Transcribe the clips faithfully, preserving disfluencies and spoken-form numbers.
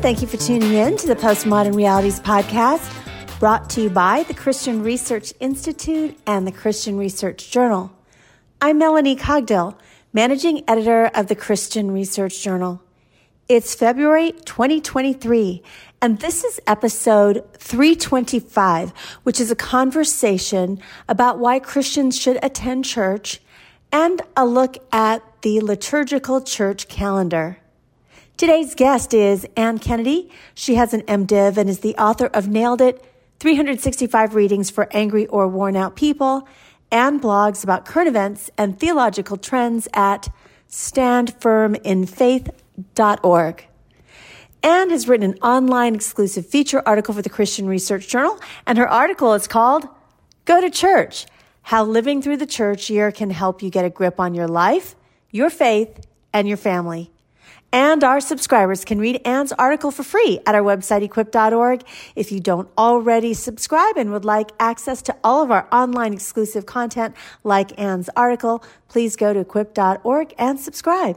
Thank you for tuning in to the Postmodern Realities podcast, brought to you by the Christian Research Institute and the Christian Research Journal. I'm Melanie Cogdill, managing editor of the Christian Research Journal. It's February twenty twenty-three, and this is episode three twenty-five, which is a conversation about why Christians should attend church and a look at the liturgical church calendar. Today's guest is Ann Kennedy. She has an MDiv and is the author of Nailed It, three hundred sixty-five Readings for Angry or Worn Out People, and blogs about current events and theological trends at stand firm in faith dot org. Ann has written an online exclusive feature article for the Christian Research Journal, and her article is called Go to Church: How Living Through the Church Year Can Help You Get a Grip on Your Life, Your Faith, and Your Family. And our subscribers can read Ann's article for free at our website, equip dot org. If you don't already subscribe and would like access to all of our online exclusive content like Ann's article, please go to equip dot org and subscribe.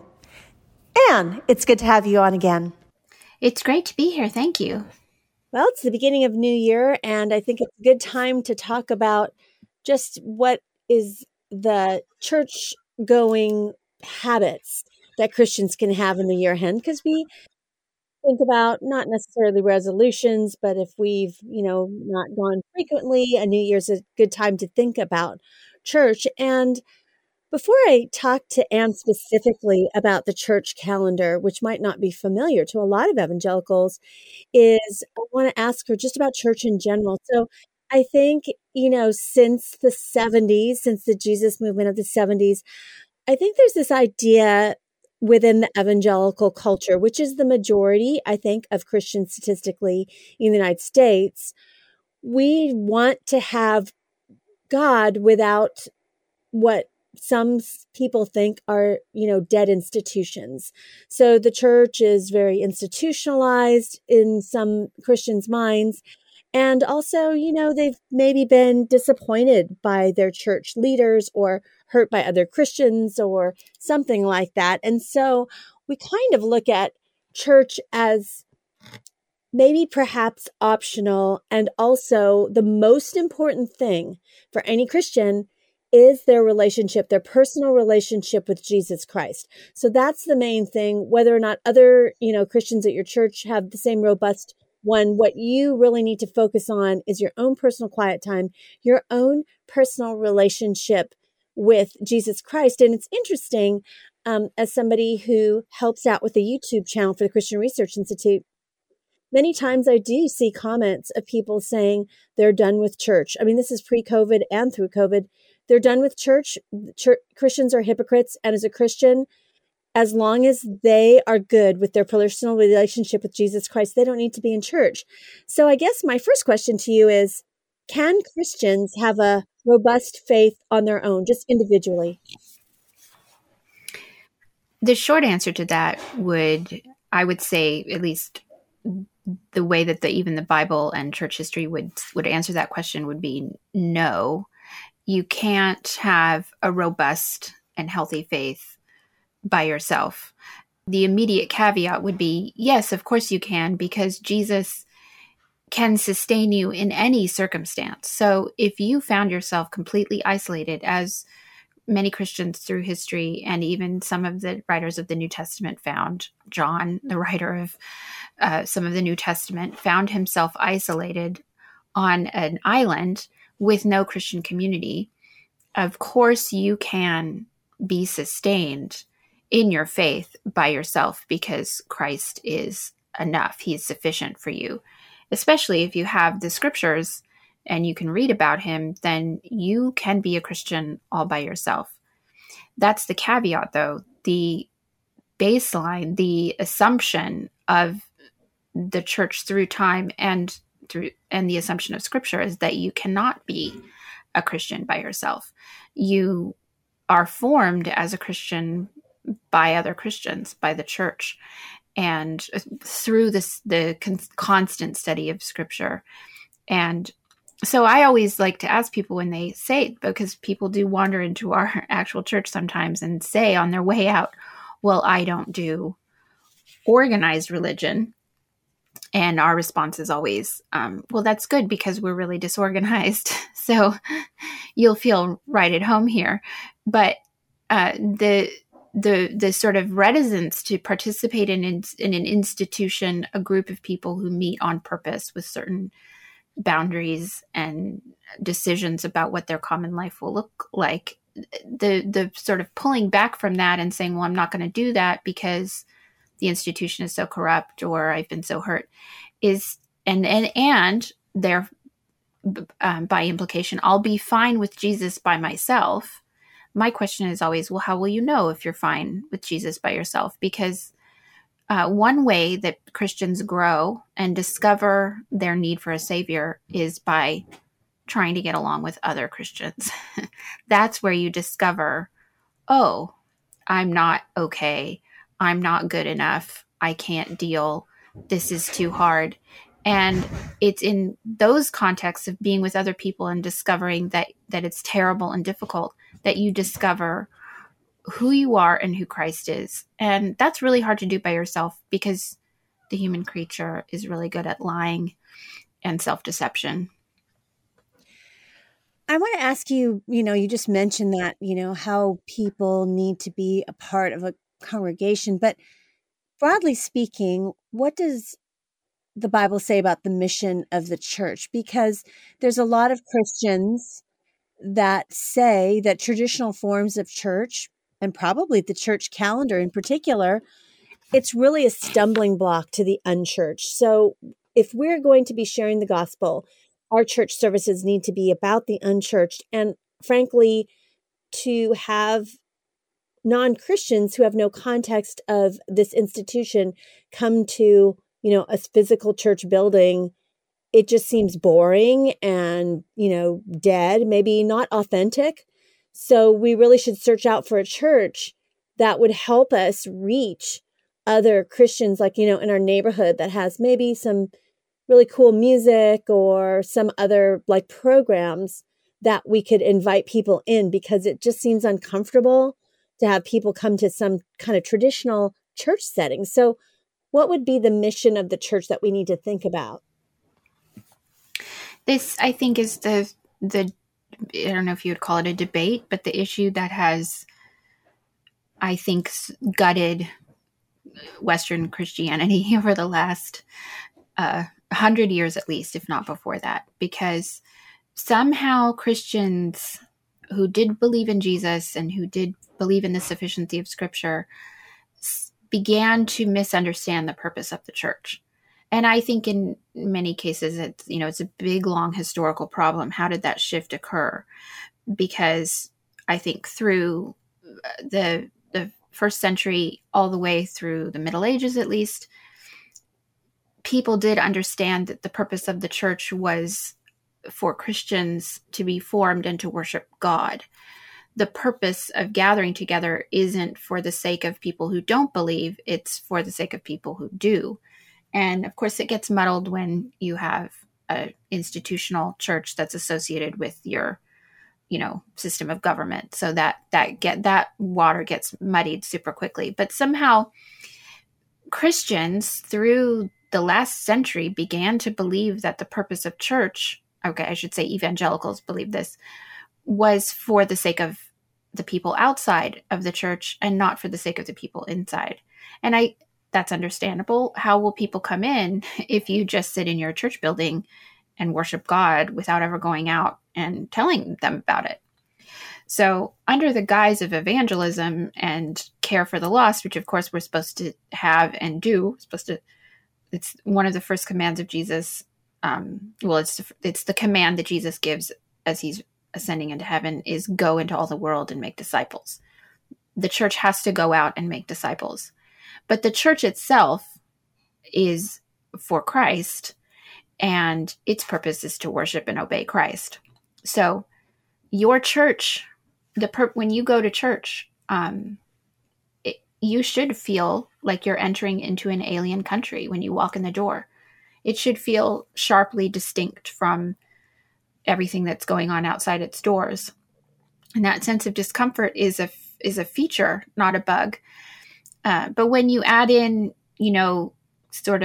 Ann, it's good to have you on again. It's great to be here. Thank you. Well, it's the beginning of New Year, and I think it's a good time to talk about just what is the church-going habits that Christians can have in the year ahead, because we think about not necessarily resolutions, but if we've, you know, not gone frequently, a New Year's a good time to think about church. And before I talk to Ann specifically about the church calendar, which might not be familiar to a lot of evangelicals, is I want to ask her just about church in general. So I think, you know, since the seventies, since the Jesus movement of the seventies, I think there's this idea within the evangelical culture, which is the majority, I think, of Christians statistically in the United States. We want to have God without what some people think are, you know, dead institutions. So the church is very institutionalized in some Christians' minds. And also, you know, they've maybe been disappointed by their church leaders or hurt by other Christians or something like that. And so we kind of look at church as maybe perhaps optional, and also the most important thing for any Christian is their relationship, their personal relationship with Jesus Christ. So that's the main thing. Whether or not other, you know, Christians at your church have the same robust one, what you really need to focus on is your own personal quiet time, your own personal relationship with Jesus Christ. And it's interesting, um, as somebody who helps out with the YouTube channel for the Christian Research Institute, many times I do see comments of people saying they're done with church. I mean, this is pre-COVID and through COVID. They're done with church. Church Christians are hypocrites. And as a Christian, as long as they are good with their personal relationship with Jesus Christ, they don't need to be in church. So I guess my first question to you is, can Christians have a robust faith on their own, just individually? The short answer to that would, I would say, at least the way that the, even the Bible and church history would, would answer that question would be no. You can't have a robust and healthy faith by yourself. The immediate caveat would be, yes, of course you can, because Jesus can sustain you in any circumstance. So if you found yourself completely isolated, as many Christians through history and even some of the writers of the New Testament found, John, the writer of uh, some of the New Testament, found himself isolated on an island with no Christian community, of course you can be sustained in your faith by yourself, because Christ is enough. He is sufficient for you. Especially if you have the scriptures and you can read about him, then you can be a Christian all by yourself. That's the caveat, though. The baseline, the assumption of the church through time and through and the assumption of scripture is that you cannot be a Christian by yourself. You are formed as a Christian by other Christians, by the church, and through this, the con- constant study of scripture. And so I always like to ask people when they say, because people do wander into our actual church sometimes and say on their way out, well, I don't do organized religion. And our response is always, um, well, that's good because we're really disorganized. So you'll feel right at home here. But uh, the the the sort of reticence to participate in, in in an institution, a group of people who meet on purpose with certain boundaries and decisions about what their common life will look like, the the sort of pulling back from that and saying, well, I'm not going to do that because the institution is so corrupt or I've been so hurt, is and and and there um, by implication, I'll be fine with Jesus by myself. My question is always, well, how will you know if you're fine with Jesus by yourself? Because uh, one way that Christians grow and discover their need for a savior is by trying to get along with other Christians. That's where you discover, oh, I'm not okay. I'm not good enough. I can't deal. This is too hard. And it's in those contexts of being with other people and discovering that, that it's terrible and difficult that you discover who you are and who Christ is. And that's really hard to do by yourself because the human creature is really good at lying and self-deception. I want to ask you, you know, you just mentioned that, you know, how people need to be a part of a congregation, but broadly speaking, what does the Bible say about the mission of the church? Because there's a lot of Christians that say that traditional forms of church, and probably the church calendar in particular, it's really a stumbling block to the unchurched. So if we're going to be sharing the gospel, our church services need to be about the unchurched. And frankly, to have non-Christians who have no context of this institution come to, you know, a physical church building, it just seems boring and, you know, dead, maybe not authentic. So we really should search out for a church that would help us reach other Christians, like, you know, in our neighborhood that has maybe some really cool music or some other like programs that we could invite people in, because it just seems uncomfortable to have people come to some kind of traditional church setting. So what would be the mission of the church that we need to think about? This, I think, is the, the I don't know if you would call it a debate, but the issue that has, I think, gutted Western Christianity over the last uh, hundred years at least, if not before that, because somehow Christians who did believe in Jesus and who did believe in the sufficiency of Scripture began to misunderstand the purpose of the church. And I think in many cases, it's, you know, it's a big, long historical problem. How did that shift occur? Because I think through the the first century, all the way through the Middle Ages, at least, people did understand that the purpose of the church was for Christians to be formed and to worship God. The purpose of gathering together isn't for the sake of people who don't believe, it's for the sake of people who do. And of course, it gets muddled when you have an institutional church that's associated with your, you know, system of government. So that that get that water gets muddied super quickly. But somehow Christians through the last century began to believe that the purpose of church, okay, I should say evangelicals believe this, was for the sake of the people outside of the church and not for the sake of the people inside. And I that's understandable. How will people come in if you just sit in your church building and worship God without ever going out and telling them about it? So under the guise of evangelism and care for the lost, which of course we're supposed to have and do, we're supposed to, it's one of the first commands of Jesus. Um, well, it's, it's the command that Jesus gives as he's ascending into heaven is go into all the world and make disciples. The church has to go out and make disciples. But the church itself is for Christ, and its purpose is to worship and obey Christ. So your church, the per- when you go to church, um, it, you should feel like you're entering into an alien country when you walk in the door. It should feel sharply distinct from everything that's going on outside its doors. And that sense of discomfort is a is a feature, not a bug. Uh, but when you add in, you know, sort of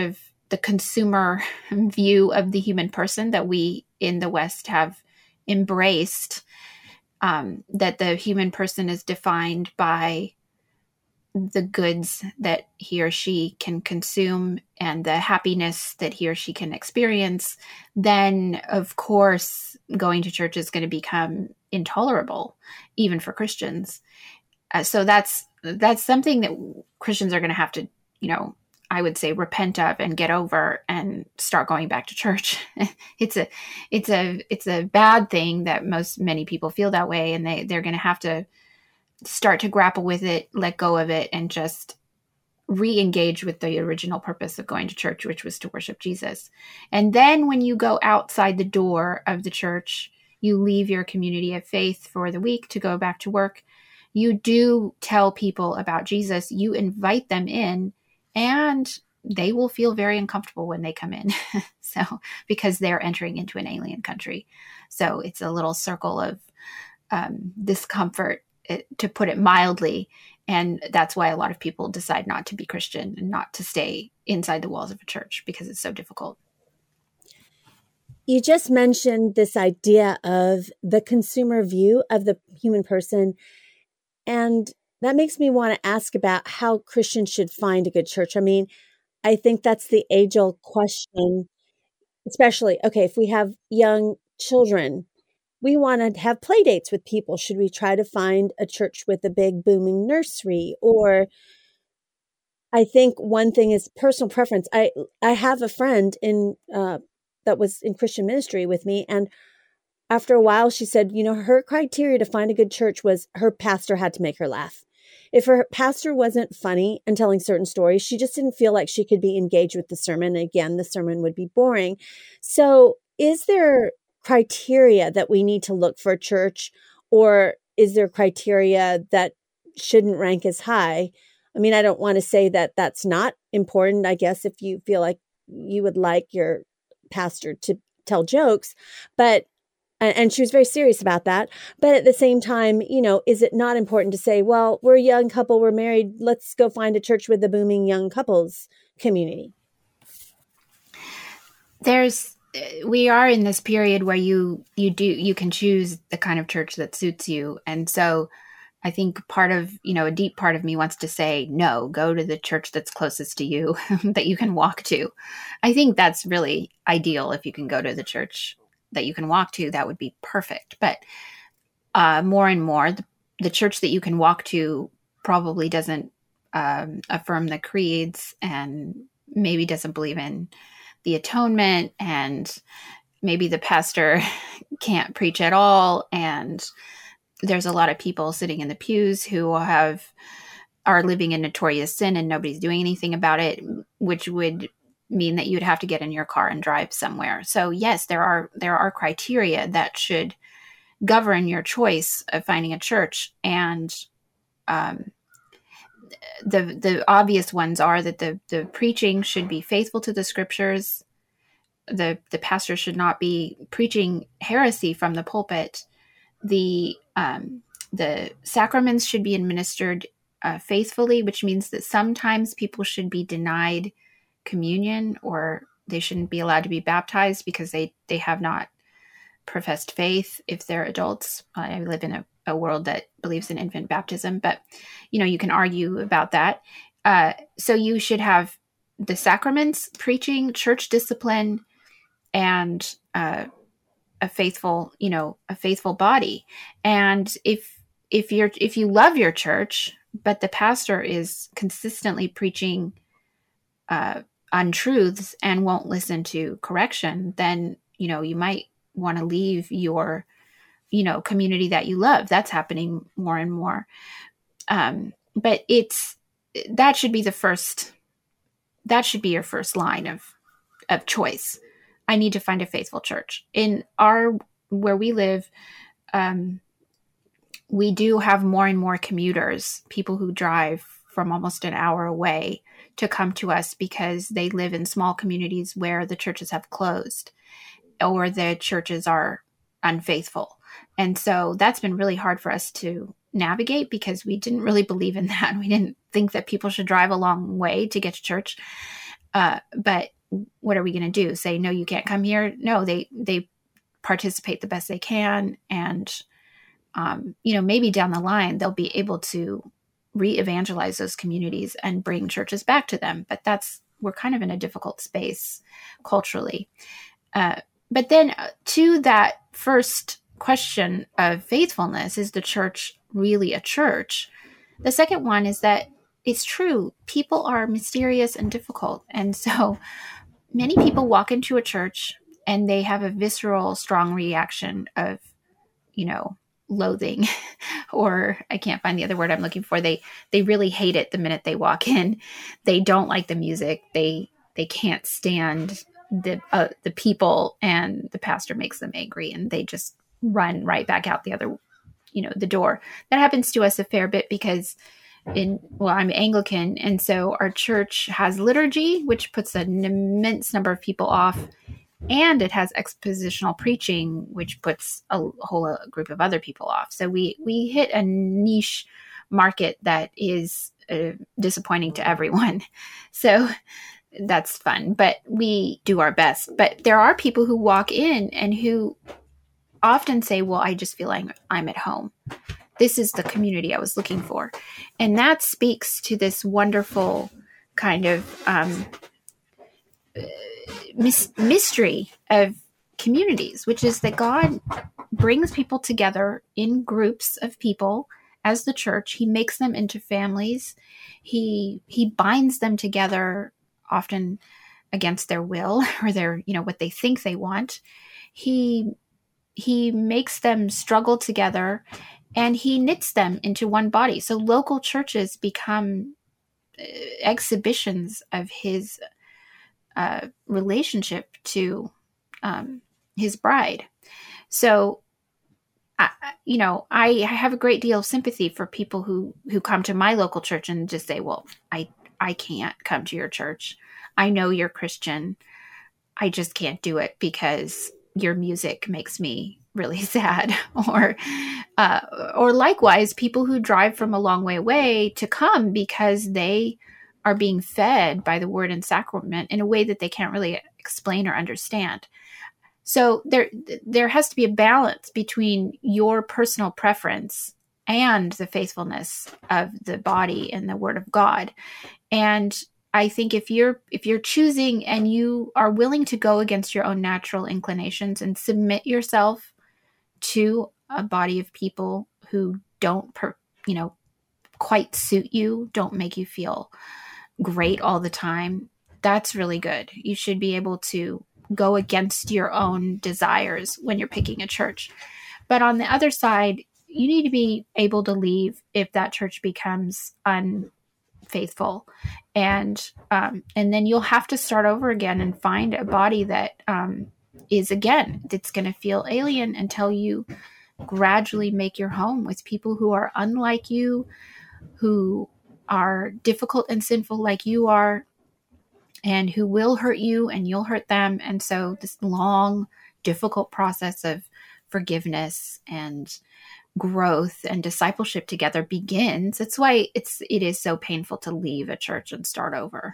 the consumer view of the human person that we in the West have embraced, um, that the human person is defined by the goods that he or she can consume and the happiness that he or she can experience, then of course going to church is going to become intolerable, even for Christians. Uh, so that's that's something that Christians are going to have to, you know, I would say repent of and get over and start going back to church. it's a it's a it's a bad thing that most many people feel that way, and they they're going to have to start to grapple with it, let go of it, and just re-engage with the original purpose of going to church, which was to worship Jesus. And then when you go outside the door of the church, you leave your community of faith for the week to go back to work. You do tell people about Jesus. You invite them in, and they will feel very uncomfortable when they come in. So, because they're entering into an alien country. So it's a little circle of um, discomfort, to put it mildly. And that's why a lot of people decide not to be Christian and not to stay inside the walls of a church, because it's so difficult. You just mentioned this idea of the consumer view of the human person. And that makes me want to ask about how Christians should find a good church. I mean, I think that's the age-old question, especially, okay, if we have young children, we want to have play dates with people. Should we try to find a church with a big booming nursery? Or I think one thing is personal preference. I, I have a friend in, uh, that was in Christian ministry with me. And after a while, she said, you know, her criteria to find a good church was her pastor had to make her laugh. If her pastor wasn't funny and telling certain stories, she just didn't feel like she could be engaged with the sermon. Again, the sermon would be boring. So is there criteria that we need to look for a church, or is there criteria that shouldn't rank as high? I mean, I don't want to say that that's not important. I guess if you feel like you would like your pastor to tell jokes, but, and she was very serious about that. But at the same time, you know, is it not important to say, well, we're a young couple, we're married, let's go find a church with a booming young couples community? There's, we are in this period where you, you do, you can choose the kind of church that suits you. And so I think part of, you know, a deep part of me wants to say, no, go to the church that's closest to you that you can walk to. I think that's really ideal. If you can go to the church that you can walk to, that would be perfect. But uh, more and more, the, the church that you can walk to probably doesn't um, affirm the creeds, and maybe doesn't believe in the atonement, and maybe the pastor can't preach at all. And there's a lot of people sitting in the pews who have are living in notorious sin and nobody's doing anything about it, which would mean that you'd have to get in your car and drive somewhere. So yes, there are there are criteria that should govern your choice of finding a church. And um, the the obvious ones are that the the preaching should be faithful to the scriptures. The the pastor should not be preaching heresy from the pulpit. The um, the sacraments should be administered uh, faithfully, which means that sometimes people should be denied communion, or they shouldn't be allowed to be baptized because they, they have not professed faith if they're adults. I live in a, a world that believes in infant baptism, but, you know, you can argue about that. Uh, so you should have the sacraments, preaching, church discipline, and uh, a faithful, you know, a faithful body. And if if you're if you love your church, but the pastor is consistently preaching uh, untruths and won't listen to correction, then, you know, you might want to leave your, you know, community that you love. That's happening more and more. Um, but it's that should be the first. That should be your first line of of choice. I need to find a faithful church. In our, where we live, um, we do have more and more commuters, people who drive from almost an hour away to come to us because they live in small communities where the churches have closed or the churches are unfaithful. And so that's been really hard for us to navigate because we didn't really believe in that. We didn't think that people should drive a long way to get to church. Uh, but what are we going to do? Say, no, you can't come here? No, they, they participate the best they can. And, um, you know, maybe down the line, they'll be able to re-evangelize those communities and bring churches back to them. But that's, we're kind of in a difficult space culturally. Uh, but then to that first question of faithfulness, is the church really a church? The second one is that it's true. People are mysterious and difficult. And so many people walk into a church and they have a visceral, strong reaction of, you know, loathing, or I can't find the other word I'm looking for. They, they really hate it the minute they walk in. They don't like the music. They, they can't stand the, uh, the people, and the pastor makes them angry and they just run right back out the other, you know, the door. That happens to us a fair bit because in, well, I'm Anglican. And so our church has liturgy, which puts an immense number of people off. And it has expositional preaching, which puts a whole group of other people off. So we, we hit a niche market that is uh, disappointing to everyone. So that's fun, but we do our best. But there are people who walk in and who often say, well, I just feel like I'm at home. This is the community I was looking for. And that speaks to this wonderful kind of um, mis- mystery of communities, which is that God brings people together in groups of people as the church. He makes them into families. He he binds them together, often against their will or their, you know, what they think they want. He he makes them struggle together, and he knits them into one body. So local churches become uh, exhibitions of his uh, relationship to um, his bride. So, I, you know, I have a great deal of sympathy for people who, who come to my local church and just say, well, I, I can't come to your church. I know you're Christian. I just can't do it because your music makes me really sad. or, uh, or likewise, people who drive from a long way away to come because they are being fed by the word and sacrament in a way that they can't really explain or understand. So there, there has to be a balance between your personal preference and the faithfulness of the body and the word of God. And I think if you're, if you're choosing and you are willing to go against your own natural inclinations and submit yourself to a body of people who don't, per, you know, quite suit you, don't make you feel great all the time, that's really good. You should be able to go against your own desires when you're picking a church. But on the other side, you need to be able to leave if that church becomes unfaithful. And um, and then you'll have to start over again and find a body that um, is, again, that's going to feel alien until you gradually make your home with people who are unlike you, who are difficult and sinful like you are, and who will hurt you and you'll hurt them. And so this long, difficult process of forgiveness and growth and discipleship together begins. That's why it's it is so painful to leave a church and start over.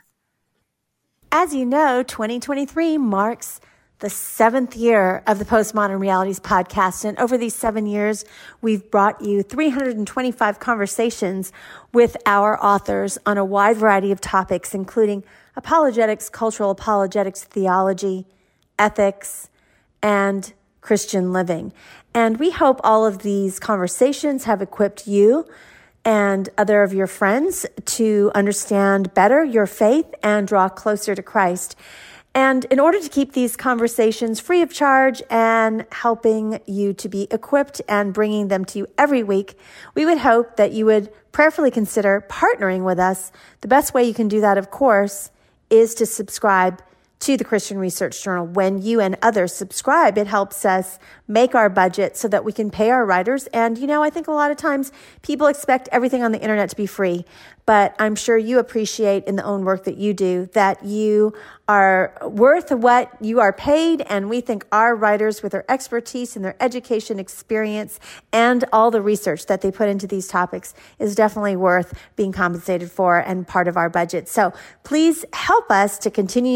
As you know, twenty twenty-three marks the seventh year of the Postmodern Realities podcast. And over these seven years, we've brought you three hundred twenty-five conversations with our authors on a wide variety of topics, including apologetics, cultural apologetics, theology, ethics, and Christian living. And we hope all of these conversations have equipped you and other of your friends to understand better your faith and draw closer to Christ. And in order to keep these conversations free of charge and helping you to be equipped and bringing them to you every week, we would hope that you would prayerfully consider partnering with us. The best way you can do that, of course, is to subscribe to the Christian Research Journal. When you and others subscribe, it helps us make our budget so that we can pay our writers. And, you know, I think a lot of times people expect everything on the internet to be free, but I'm sure you appreciate in the own work that you do that you are worth what you are paid. And we think our writers, with their expertise and their education experience and all the research that they put into these topics, is definitely worth being compensated for and part of our budget. So please help us to continue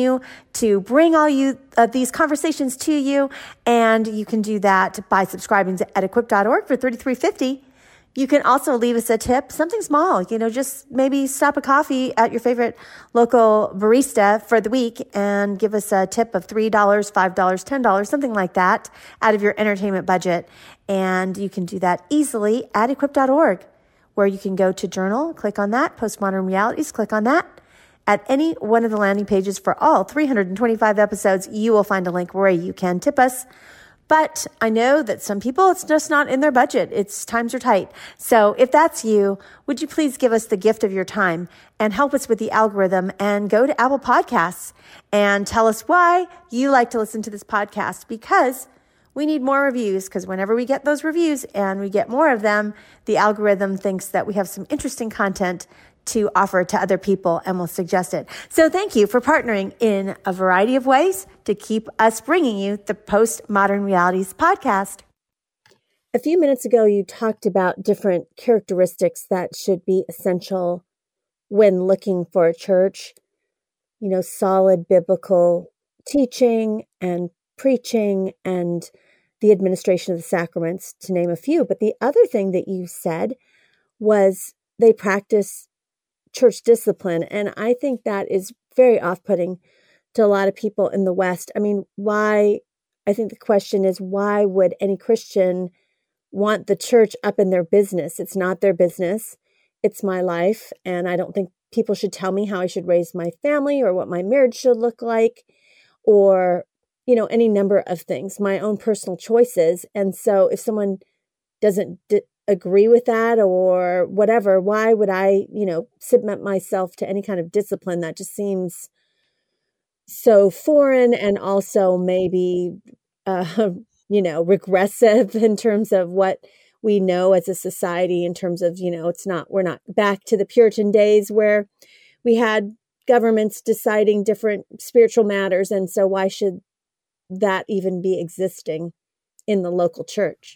to bring all you uh, these conversations to you. And you can do that by subscribing to ed equip dot org for thirty-three fifty. You can also leave us a tip, something small, you know, just maybe stop a coffee at your favorite local barista for the week and give us a tip of three dollars, five dollars, ten dollars, something like that out of your entertainment budget. And you can do that easily at equip dot org, where you can go to journal, click on that, Postmodern Realities, click on that. At any one of the landing pages for all three hundred twenty-five episodes, you will find a link where you can tip us. But I know that some people, it's just not in their budget. It's times are tight. So if that's you, would you please give us the gift of your time and help us with the algorithm and go to Apple Podcasts and tell us why you like to listen to this podcast, because we need more reviews, because whenever we get those reviews and we get more of them, the algorithm thinks that we have some interesting content to offer to other people and will suggest it. So thank you for partnering in a variety of ways to keep us bringing you the Postmodern Realities podcast. A few minutes ago, you talked about different characteristics that should be essential when looking for a church. You know, solid biblical teaching and preaching and the administration of the sacraments, to name a few. But the other thing that you said was they practice church discipline. And I think that is very off-putting to a lot of people in the West. I mean, why? I think the question is, why would any Christian want the church up in their business? It's not their business. It's my life. And I don't think people should tell me how I should raise my family or what my marriage should look like, or, you know, any number of things, my own personal choices. And so if someone doesn't d- agree with that or whatever, why would I, you know, submit myself to any kind of discipline? That just seems so foreign and also maybe, uh, you know, regressive in terms of what we know as a society, in terms of, you know, it's not, we're not back to the Puritan days where we had governments deciding different spiritual matters. And so why should that even be existing in the local church?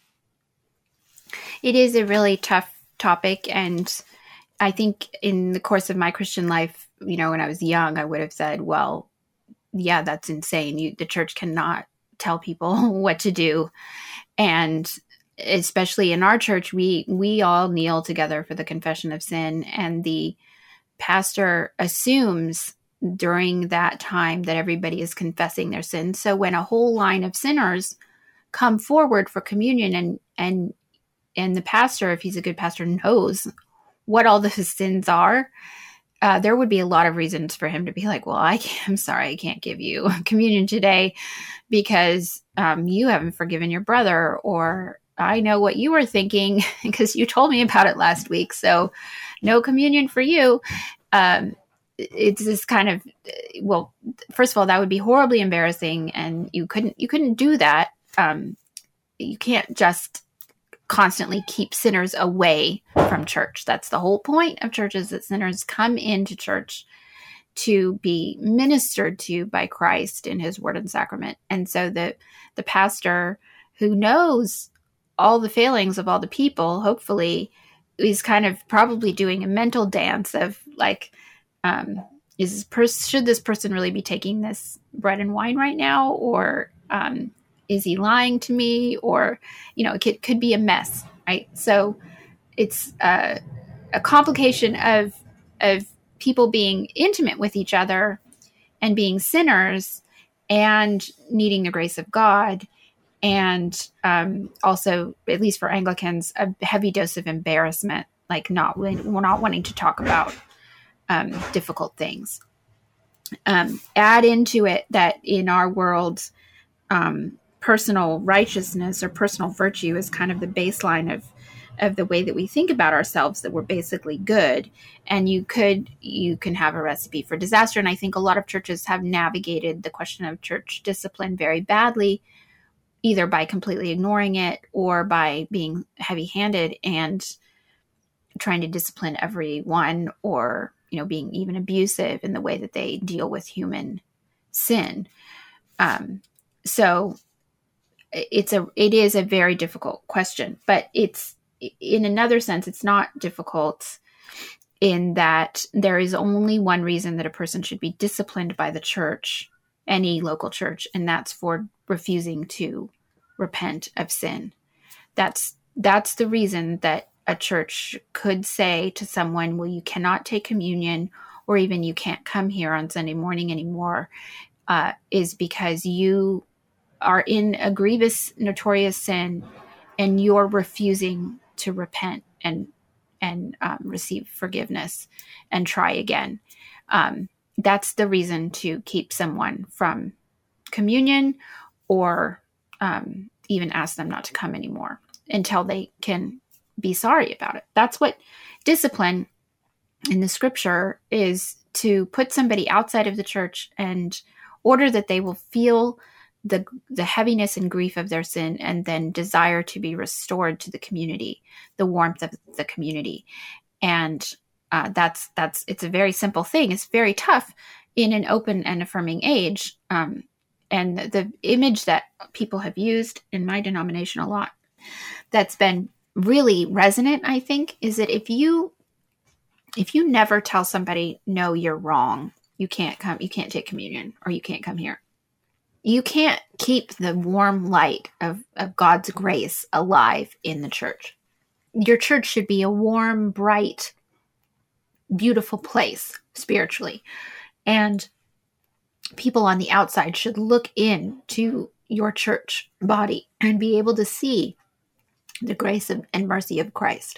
It is a really tough topic. And I think in the course of my Christian life, you know, when I was young, I would have said, well, yeah, that's insane. You, the church cannot tell people what to do. And especially in our church, we, we all kneel together for the confession of sin. And the pastor assumes during that time that everybody is confessing their sins. So when a whole line of sinners come forward for communion, and, and, and the pastor, if he's a good pastor, knows what all the sins are, uh, there would be a lot of reasons for him to be like, well, I can't, I'm sorry, I can't give you communion today because um, you haven't forgiven your brother, or I know what you were thinking because you told me about it last week. So no communion for you. Um, it's this kind of, well, first of all, that would be horribly embarrassing, and you couldn't, you couldn't do that. Um, you can't just constantly keep sinners away from church. That's the whole point of church, is that sinners come into church to be ministered to by Christ in his word and sacrament. And so the, the pastor who knows all the failings of all the people, hopefully, is kind of probably doing a mental dance of like, um, is this pers- should this person really be taking this bread and wine right now? Or, um, is he lying to me? Or, you know, it could, could be a mess, right? So it's uh, a complication of, of people being intimate with each other and being sinners and needing the grace of God. And um, also, at least for Anglicans, a heavy dose of embarrassment, like not we're not wanting to talk about um, difficult things. Um, add into it that in our world, um, personal righteousness or personal virtue is kind of the baseline of of the way that we think about ourselves, that we're basically good. And you could you can have a recipe for disaster. And I think a lot of churches have navigated the question of church discipline very badly, either by completely ignoring it or by being heavy-handed and trying to discipline everyone, or, you know, being even abusive in the way that they deal with human sin. Um, so it's a, it is a very difficult question, but it's, in another sense, it's not difficult in that there is only one reason that a person should be disciplined by the church, any local church, and that's for refusing to repent of sin. That's that's the reason that a church could say to someone, well, you cannot take communion, or even you can't come here on Sunday morning anymore, uh, is because you are in a grievous, notorious sin, and you're refusing to repent and and um, receive forgiveness and try again. Um, that's the reason to keep someone from communion, or um, even ask them not to come anymore until they can be sorry about it. That's what discipline in the scripture is, to put somebody outside of the church and order that they will feel the the heaviness and grief of their sin, and then desire to be restored to the community, the warmth of the community. And uh, that's that's it's a very simple thing. It's very tough in an open and affirming age. Um, and the image that people have used in my denomination a lot, that's been really resonant, I think, is that if you if you never tell somebody, no, you're wrong, you can't come, you can't take communion, or you can't come here, you can't keep the warm light of, of God's grace alive in the church. Your church should be a warm, bright, beautiful place spiritually. And people on the outside should look into your church body and be able to see the grace of, and mercy of Christ.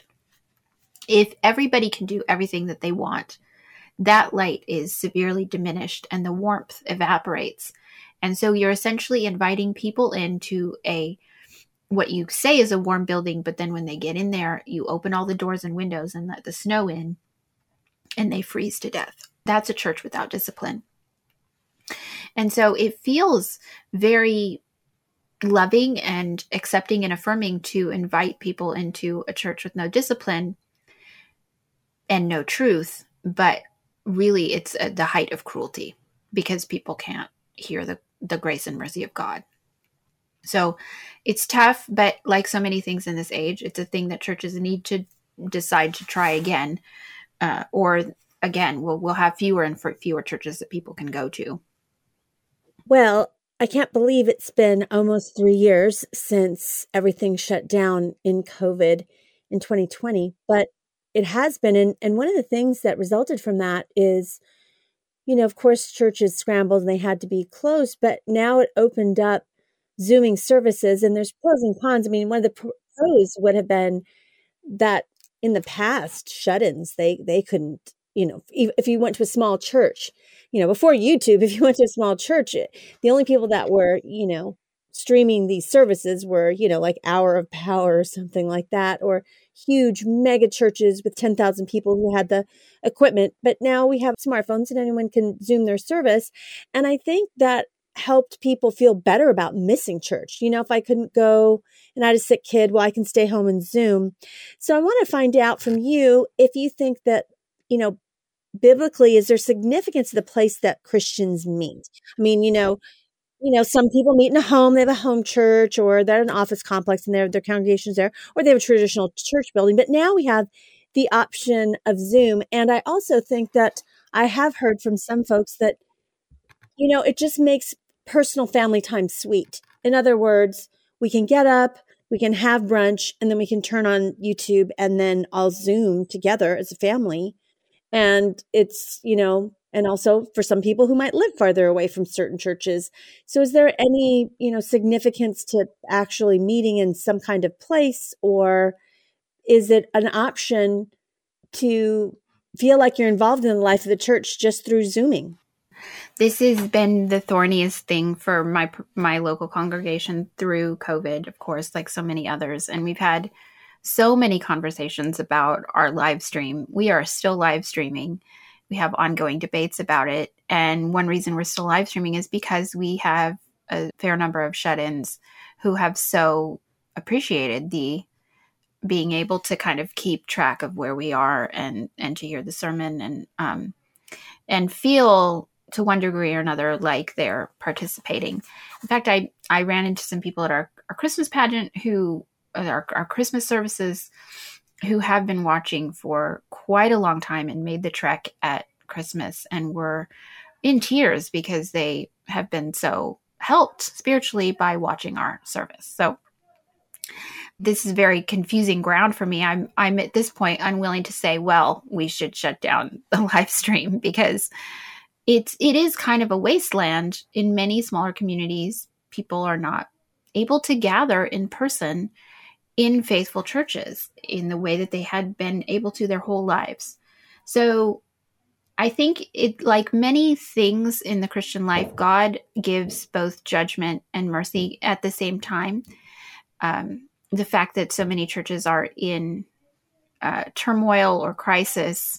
If everybody can do everything that they want, that light is severely diminished and the warmth evaporates. And so you're essentially inviting people into a, what you say is a warm building, but then when they get in there, you open all the doors and windows and let the snow in, and they freeze to death. That's a church without discipline. And so it feels very loving and accepting and affirming to invite people into a church with no discipline and no truth, but really it's at the height of cruelty, because people can't hear the, the grace and mercy of God. So it's tough, but like so many things in this age, it's a thing that churches need to decide to try again, uh, or again, we'll, we'll have fewer and fewer churches that people can go to. Well, I can't believe it's been almost three years since everything shut down in COVID in twenty twenty, but it has been. And, and one of the things that resulted from that is, you know, of course, churches scrambled and they had to be closed, but now it opened up Zooming services, and there's pros and cons. I mean, one of the pros would have been that in the past, shut-ins, they, they couldn't, you know, if, if you went to a small church, you know, before YouTube, if you went to a small church, the only people that were, you know, streaming these services were, you know, like Hour of Power or something like that, or huge mega churches with ten thousand people who had the equipment. But now we have smartphones and anyone can Zoom their service. And I think that helped people feel better about missing church. You know, if I couldn't go and I had a sick kid, well, I can stay home and Zoom. So I want to find out from you if you think that, you know, biblically, is there significance to the place that Christians meet? I mean, you know, you know, some people meet in a home, they have a home church, or they're an office complex and their their congregation's there, or they have a traditional church building. But now we have the option of Zoom. And I also think that I have heard from some folks that, you know, it just makes personal family time sweet. In other words, we can get up, we can have brunch, and then we can turn on YouTube and then all Zoom together as a family. And it's, you know, and also for some people who might live farther away from certain churches. So is there any, you know, significance to actually meeting in some kind of place, or is it an option to feel like you're involved in the life of the church just through Zooming? This has been the thorniest thing for my my local congregation through COVID, of course, like so many others. And we've had so many conversations about our live stream. We are still live streaming. We have ongoing debates about it. And one reason we're still live streaming is because we have a fair number of shut-ins who have so appreciated the being able to kind of keep track of where we are and, and to hear the sermon and, um, and feel to one degree or another like they're participating. In fact, I, I ran into some people at our, our Christmas pageant who, our, our Christmas services, who have been watching for quite a long time and made the trek at Christmas and were in tears because they have been so helped spiritually by watching our service. So this is very confusing ground for me. I'm I'm at this point unwilling to say, well, we should shut down the live stream, because it's it is kind of a wasteland in many smaller communities. People are not able to gather in person in faithful churches in the way that they had been able to their whole lives. So I think it, like many things in the Christian life, God gives both judgment and mercy at the same time. Um, the fact that so many churches are in uh, turmoil or crisis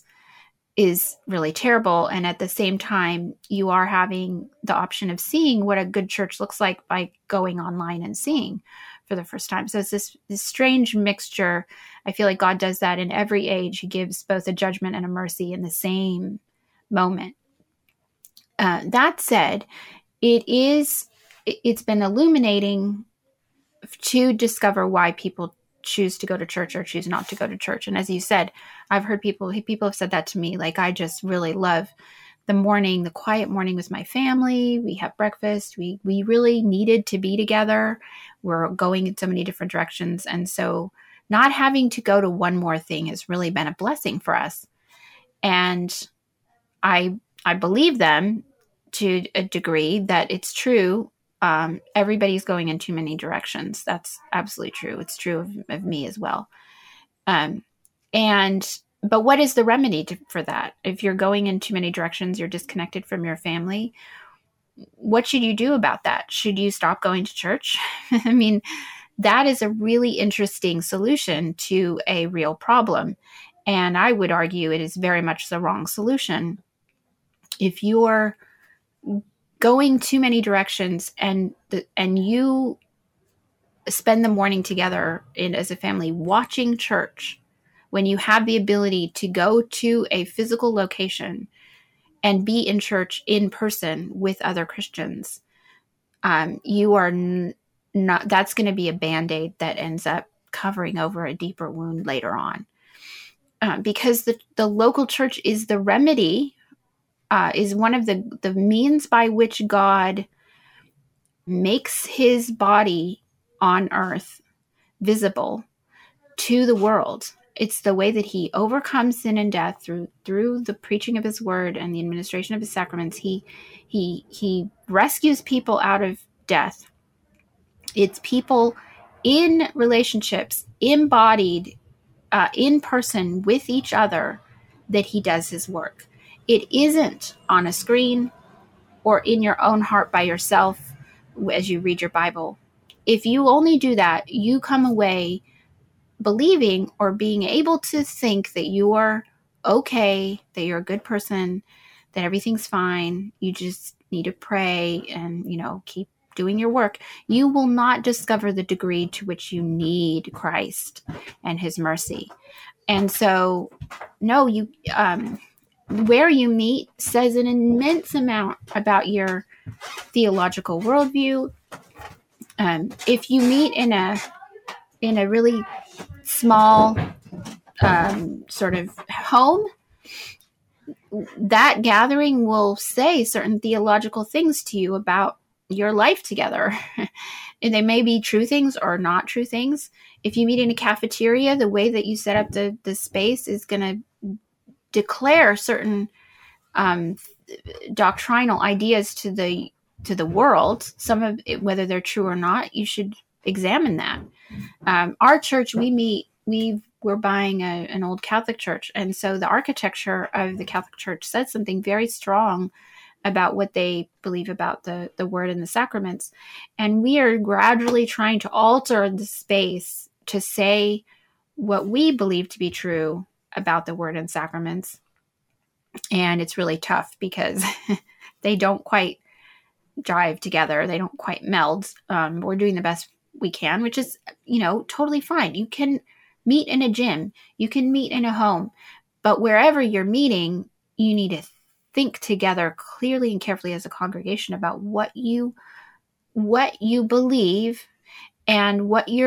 is really terrible. And at the same time, you are having the option of seeing what a good church looks like by going online and seeing for the first time. So it's this, this strange mixture. I feel like God does that in every age. He gives both a judgment and a mercy in the same moment. Uh, that said, it is, it's been illuminating to discover why people choose to go to church or choose not to go to church. And as you said, I've heard people, people have said that to me. Like, I just really love the morning, the quiet morning with my family. We have breakfast. We, we really needed to be together. We're going in so many different directions. And so not having to go to one more thing has really been a blessing for us. And I, I believe them to a degree that it's true. Um, everybody's going in too many directions. That's absolutely true. It's true of, of me as well. Um, and, but what is the remedy to, for that? If you're going in too many directions, you're disconnected from your family. What should you do about that? Should you stop going to church? I mean, that is a really interesting solution to a real problem. And I would argue it is very much the wrong solution. If you're going too many directions and the, and you spend the morning together in, as a family watching church, when you have the ability to go to a physical location and be in church in person with other Christians, um, you are n- not, that's going to be a Band-Aid that ends up covering over a deeper wound later on. Uh, because the, the local church is the remedy, uh, is one of the, the means by which God makes his body on earth visible to the world. It's the way that he overcomes sin and death through through the preaching of his word and the administration of his sacraments. He he he rescues people out of death. It's people in relationships, embodied uh, in person with each other, that he does his work. It isn't on a screen or in your own heart by yourself as you read your Bible. If you only do that, you come away believing or being able to think that you are okay, that you're a good person, that everything's fine. You just need to pray and, you know, keep doing your work. You will not discover the degree to which you need Christ and his mercy. And so, no, you, um, where you meet says an immense amount about your theological worldview. Um, if you meet in a in a really small um, sort of home, that gathering will say certain theological things to you about your life together. And they may be true things or not true things. If you meet in a cafeteria, the way that you set up the, the space is going to declare certain um, doctrinal ideas to the to the world. Some of it, whether they're true or not, you should examine that. Um, our church, we meet, we we're buying a, an old Catholic church, and so the architecture of the Catholic Church says something very strong about what they believe about the the word and the sacraments, and we are gradually trying to alter the space to say what we believe to be true about the word and sacraments. And it's really tough because they don't quite jive together. They don't quite meld. Um, we're doing the best we can, which is, you know, totally fine. You can meet in a gym. You can meet in a home. But wherever you're meeting, you need to think together clearly and carefully as a congregation about what you what you believe and what your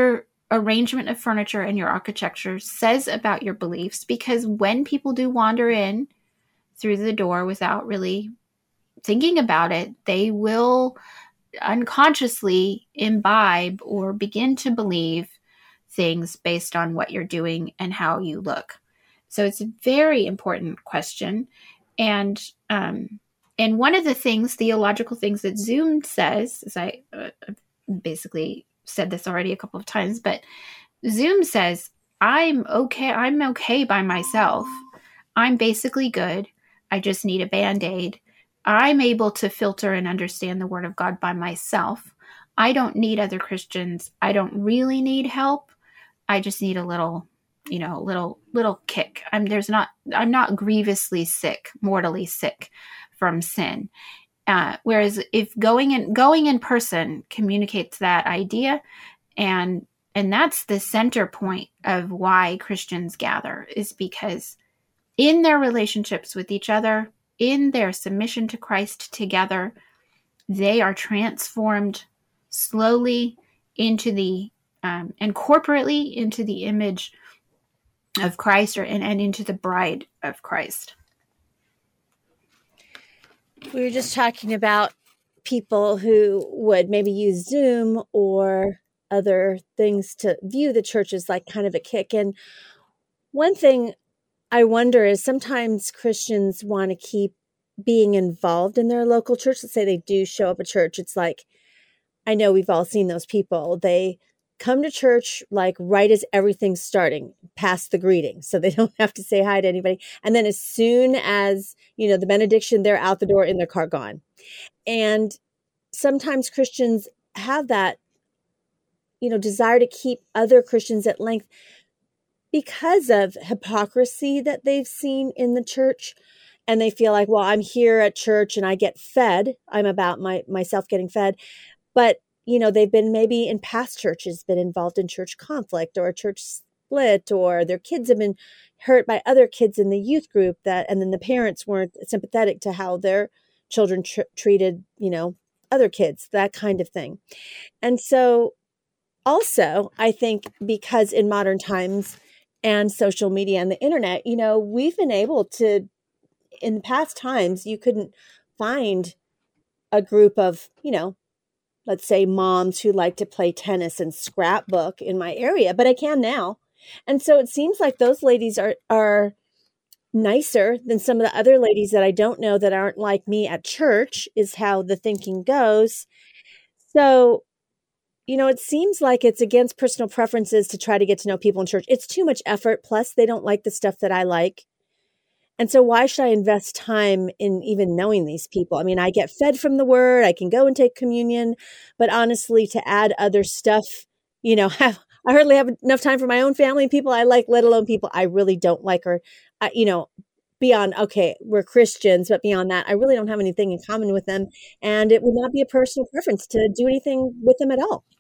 arrangement of furniture and your architecture says about your beliefs, because when people do wander in through the door without really thinking about it, they will unconsciously imbibe or begin to believe things based on what you're doing and how you look. So it's a very important question. And um, and one of the things, theological things that Zoom says, as I uh, basically said this already a couple of times, but Zoom says, I'm okay. I'm okay by myself. I'm basically good. I just need a Band-Aid. I'm able to filter and understand the Word of God by myself. I don't need other Christians. I don't really need help. I just need a little, you know, little, little kick. I'm there's not, I'm not grievously sick, mortally sick from sin. Uh, whereas if going in, going in person communicates that idea, and, and that's the center point of why Christians gather, is because in their relationships with each other, in their submission to Christ together, they are transformed slowly into the, um, and corporately into the image of Christ, or and, and into the bride of Christ. We were just talking about people who would maybe use Zoom or other things to view the church as like kind of a kick. And one thing I wonder is sometimes Christians want to keep being involved in their local church. Let's say they do show up at church. It's like, I know we've all seen those people. They come to church like right as everything's starting, past the greeting, so they don't have to say hi to anybody. And then as soon as, you know, the benediction, they're out the door in their car, gone. And sometimes Christians have that, you know, desire to keep other Christians at length because of hypocrisy that they've seen in the church. And they feel like, well, I'm here at church and I get fed. I'm about my myself getting fed. But you know, they've been maybe in past churches, been involved in church conflict or a church split, or their kids have been hurt by other kids in the youth group that, and then the parents weren't sympathetic to how their children tr- treated, you know, other kids, that kind of thing. And so also, I think because in modern times and social media and the internet, you know, we've been able to, in past times, you couldn't find a group of, you know, let's say moms who like to play tennis and scrapbook in my area, but I can now. And so it seems like those ladies are, are nicer than some of the other ladies that I don't know that aren't like me at church, is how the thinking goes. So, you know, it seems like it's against personal preferences to try to get to know people in church. It's too much effort. Plus, they don't like the stuff that I like. And so why should I invest time in even knowing these people? I mean, I get fed from the word, I can go and take communion, but honestly, to add other stuff, you know, have, I hardly have enough time for my own family and people I like, let alone people I really don't like, or, uh, you know, beyond, okay, we're Christians, but beyond that, I really don't have anything in common with them. And it would not be a personal preference to do anything with them at all.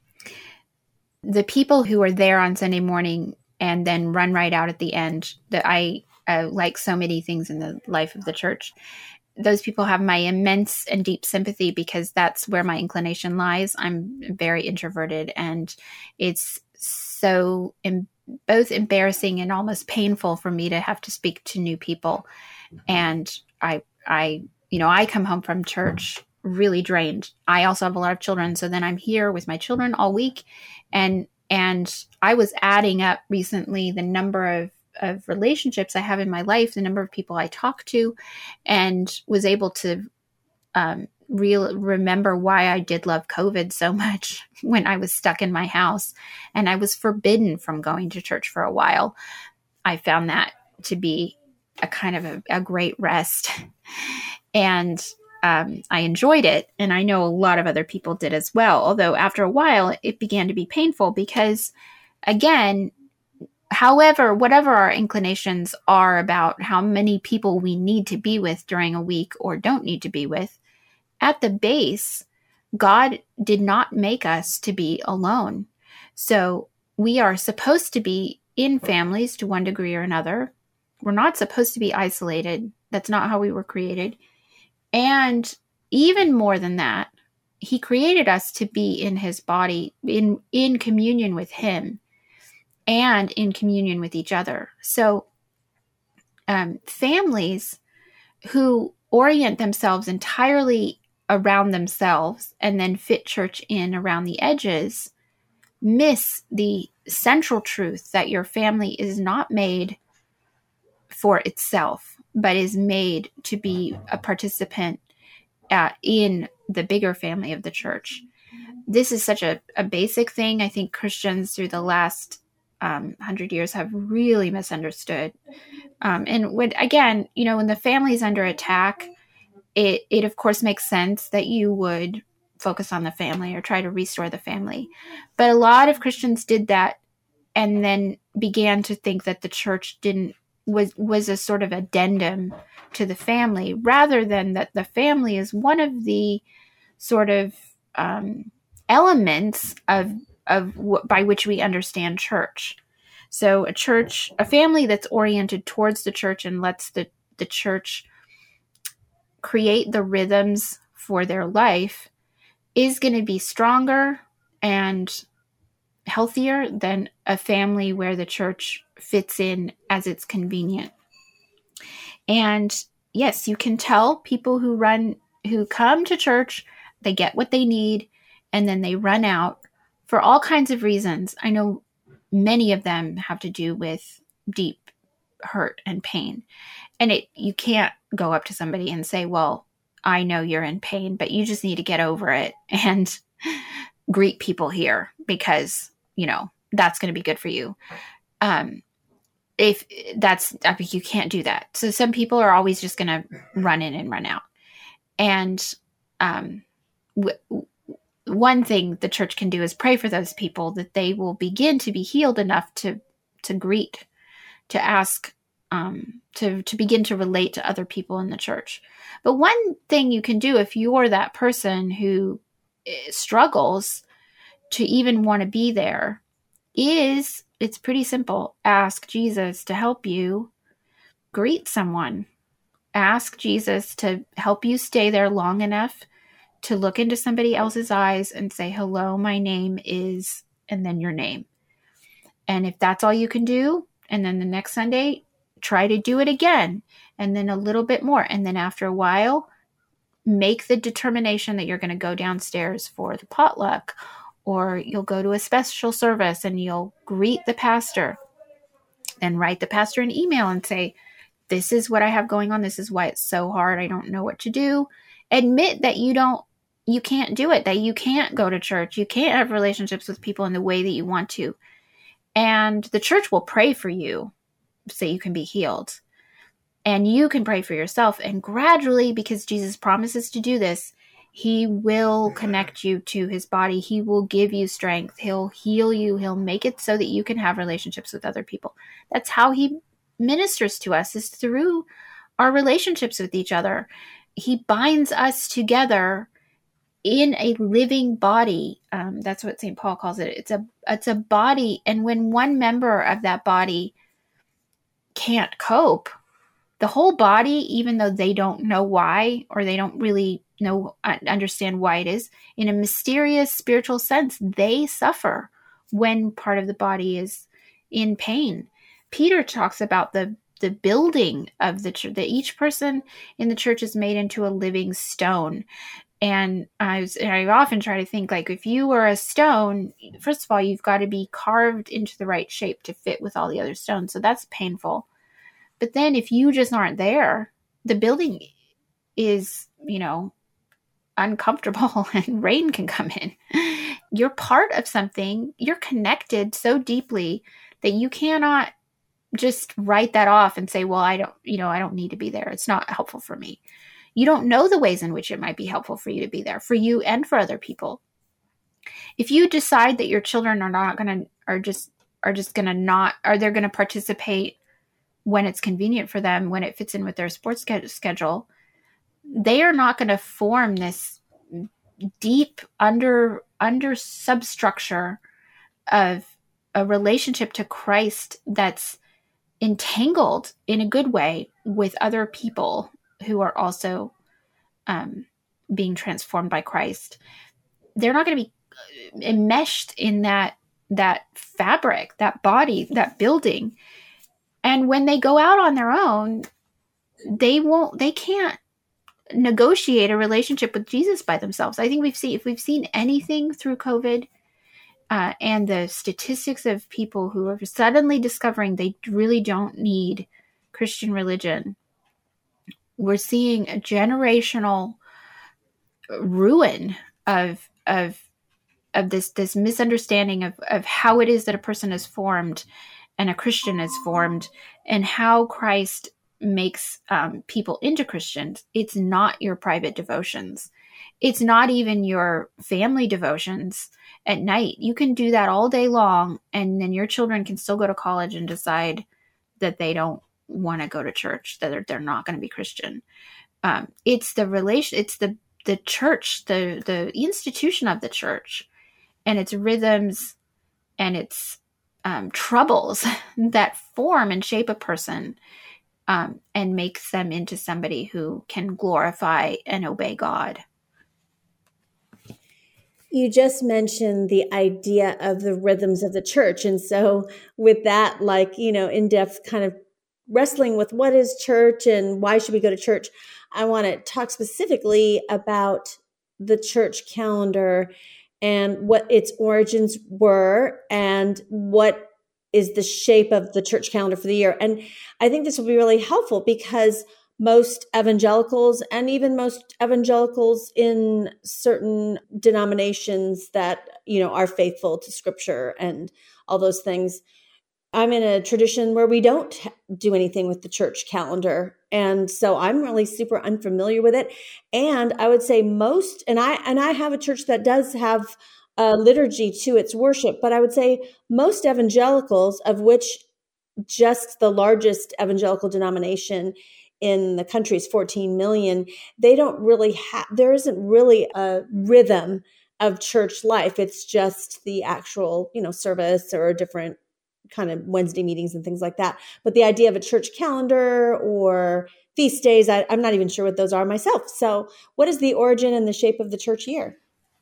The people who are there on Sunday morning and then run right out at the end, that I, Uh, like so many things in the life of the church, those people have my immense and deep sympathy, because that's where my inclination lies. I'm very introverted, and it's so em- both embarrassing and almost painful for me to have to speak to new people. And I, I, you know, I come home from church really drained. I also have a lot of children, so then I'm here with my children all week, and and I was adding up recently the number of of relationships I have in my life, the number of people I talk to, and was able to um, real remember why I did love COVID so much when I was stuck in my house and I was forbidden from going to church for a while. I found that to be a kind of a, a great rest, and um, I enjoyed it. And I know a lot of other people did as well. Although after a while, it began to be painful because, again, however, whatever our inclinations are about how many people we need to be with during a week or don't need to be with, at the base, God did not make us to be alone. So we are supposed to be in families to one degree or another. We're not supposed to be isolated. That's not how we were created. And even more than that, he created us to be in his body, in, in communion with him. and in communion with each other. So um, families who orient themselves entirely around themselves and then fit church in around the edges miss the central truth that your family is not made for itself, but is made to be a participant uh, in the bigger family of the church. This is such a, a basic thing. I think Christians through the last um, hundred years have really misunderstood. Um, and when, again, you know, when the family is under attack, it, it of course makes sense that you would focus on the family or try to restore the family. But a lot of Christians did that and then began to think that the church didn't was was a sort of addendum to the family, rather than that the family is one of the sort of um, elements of of w- by which we understand church. So a church, a family that's oriented towards the church and lets the, the church create the rhythms for their life is going to be stronger and healthier than a family where the church fits in as it's convenient. And yes, you can tell people who run, who come to church, they get what they need, and then they run out for all kinds of reasons. I know many of them have to do with deep hurt and pain. And it, you can't go up to somebody and say, well, I know you're in pain, but you just need to get over it and greet people here because, you know, that's going to be good for you. Um, if that's, I mean, you can't do that. So some people are always just going to run in and run out. And um, w- one thing the church can do is pray for those people that they will begin to be healed enough to, to greet, to ask, um, to, to begin to relate to other people in the church. But one thing you can do if you're that person who struggles to even want to be there is, it's pretty simple. Ask Jesus to help you greet someone. Ask Jesus to help you stay there long enough to look into somebody else's eyes and say, hello, my name is, and then your name. And if that's all you can do, and then the next Sunday, try to do it again, and then a little bit more. And then after a while, make the determination that you're going to go downstairs for the potluck, or you'll go to a special service and you'll greet the pastor and write the pastor an email and say, this is what I have going on. This is why it's so hard. I don't know what to do. Admit that you don't, you can't do it, that you can't go to church. You can't have relationships with people in the way that you want to. And the church will pray for you so you can be healed. And you can pray for yourself. And gradually, because Jesus promises to do this, he will connect you to his body. He will give you strength. He'll heal you. He'll make it so that you can have relationships with other people. That's how he ministers to us, is through our relationships with each other. He binds us together in a living body. Um, that's what Saint Paul calls it. It's a, it's a body. And when one member of that body can't cope, the whole body, even though they don't know why, or they don't really know, understand why it is, in a mysterious spiritual sense, they suffer when part of the body is in pain. Peter talks about the the building of the church, that each person in the church is made into a living stone. And I, was, I often try to think, like, if you were a stone, first of all, you've got to be carved into the right shape to fit with all the other stones. So that's painful. But then if you just aren't there, the building is, you know, uncomfortable and rain can come in. You're part of something. You're connected so deeply that you cannot just write that off and say, well, I don't, you know, I don't need to be there. It's not helpful for me. You don't know the ways in which it might be helpful for you to be there, for you and for other people. If you decide that your children are not going to, are just, are just going to not, are they're going to participate when it's convenient for them, when it fits in with their sports schedule, they are not going to form this deep under, under substructure of a relationship to Christ that's entangled in a good way with other people who are also um, being transformed by Christ. They're not going to be enmeshed in that that fabric, that body, that building. And when they go out on their own, they won't, they can't negotiate a relationship with Jesus by themselves. I think we've seen, if we've seen anything through COVID, uh, and the statistics of people who are suddenly discovering they really don't need Christian religion, we're seeing a generational ruin of, of, of this, this misunderstanding of, of how it is that a person is formed and a Christian is formed, and how Christ makes um, people into Christians. It's not your private devotions. It's not even your family devotions at night. You can do that all day long, and then your children can still go to college and decide that they don't want to go to church, that they're, they're not going to be Christian. Um, it's the relation, it's the, the church, the, the institution of the church, and its rhythms and its um, troubles that form and shape a person, um, and makes them into somebody who can glorify and obey God. You just mentioned the idea of the rhythms of the church. And so with that, like, you know, in-depth kind of wrestling with what is church and why should we go to church, I want to talk specifically about the church calendar and what its origins were and what is the shape of the church calendar for the year. And I think this will be really helpful because most evangelicals and even most evangelicals in certain denominations that, you know, are faithful to scripture and all those things. I'm in a tradition where we don't do anything with the church calendar. And so I'm really super unfamiliar with it. And I would say most, and I, and I have a church that does have a liturgy to its worship, but I would say most evangelicals, of which just the largest evangelical denomination in the country is fourteen million, they don't really have, there isn't really a rhythm of church life. It's just the actual, you know, service or different kind of Wednesday meetings and things like that. But the idea of a church calendar or feast days, I, I'm not even sure what those are myself. So what is the origin and the shape of the church year?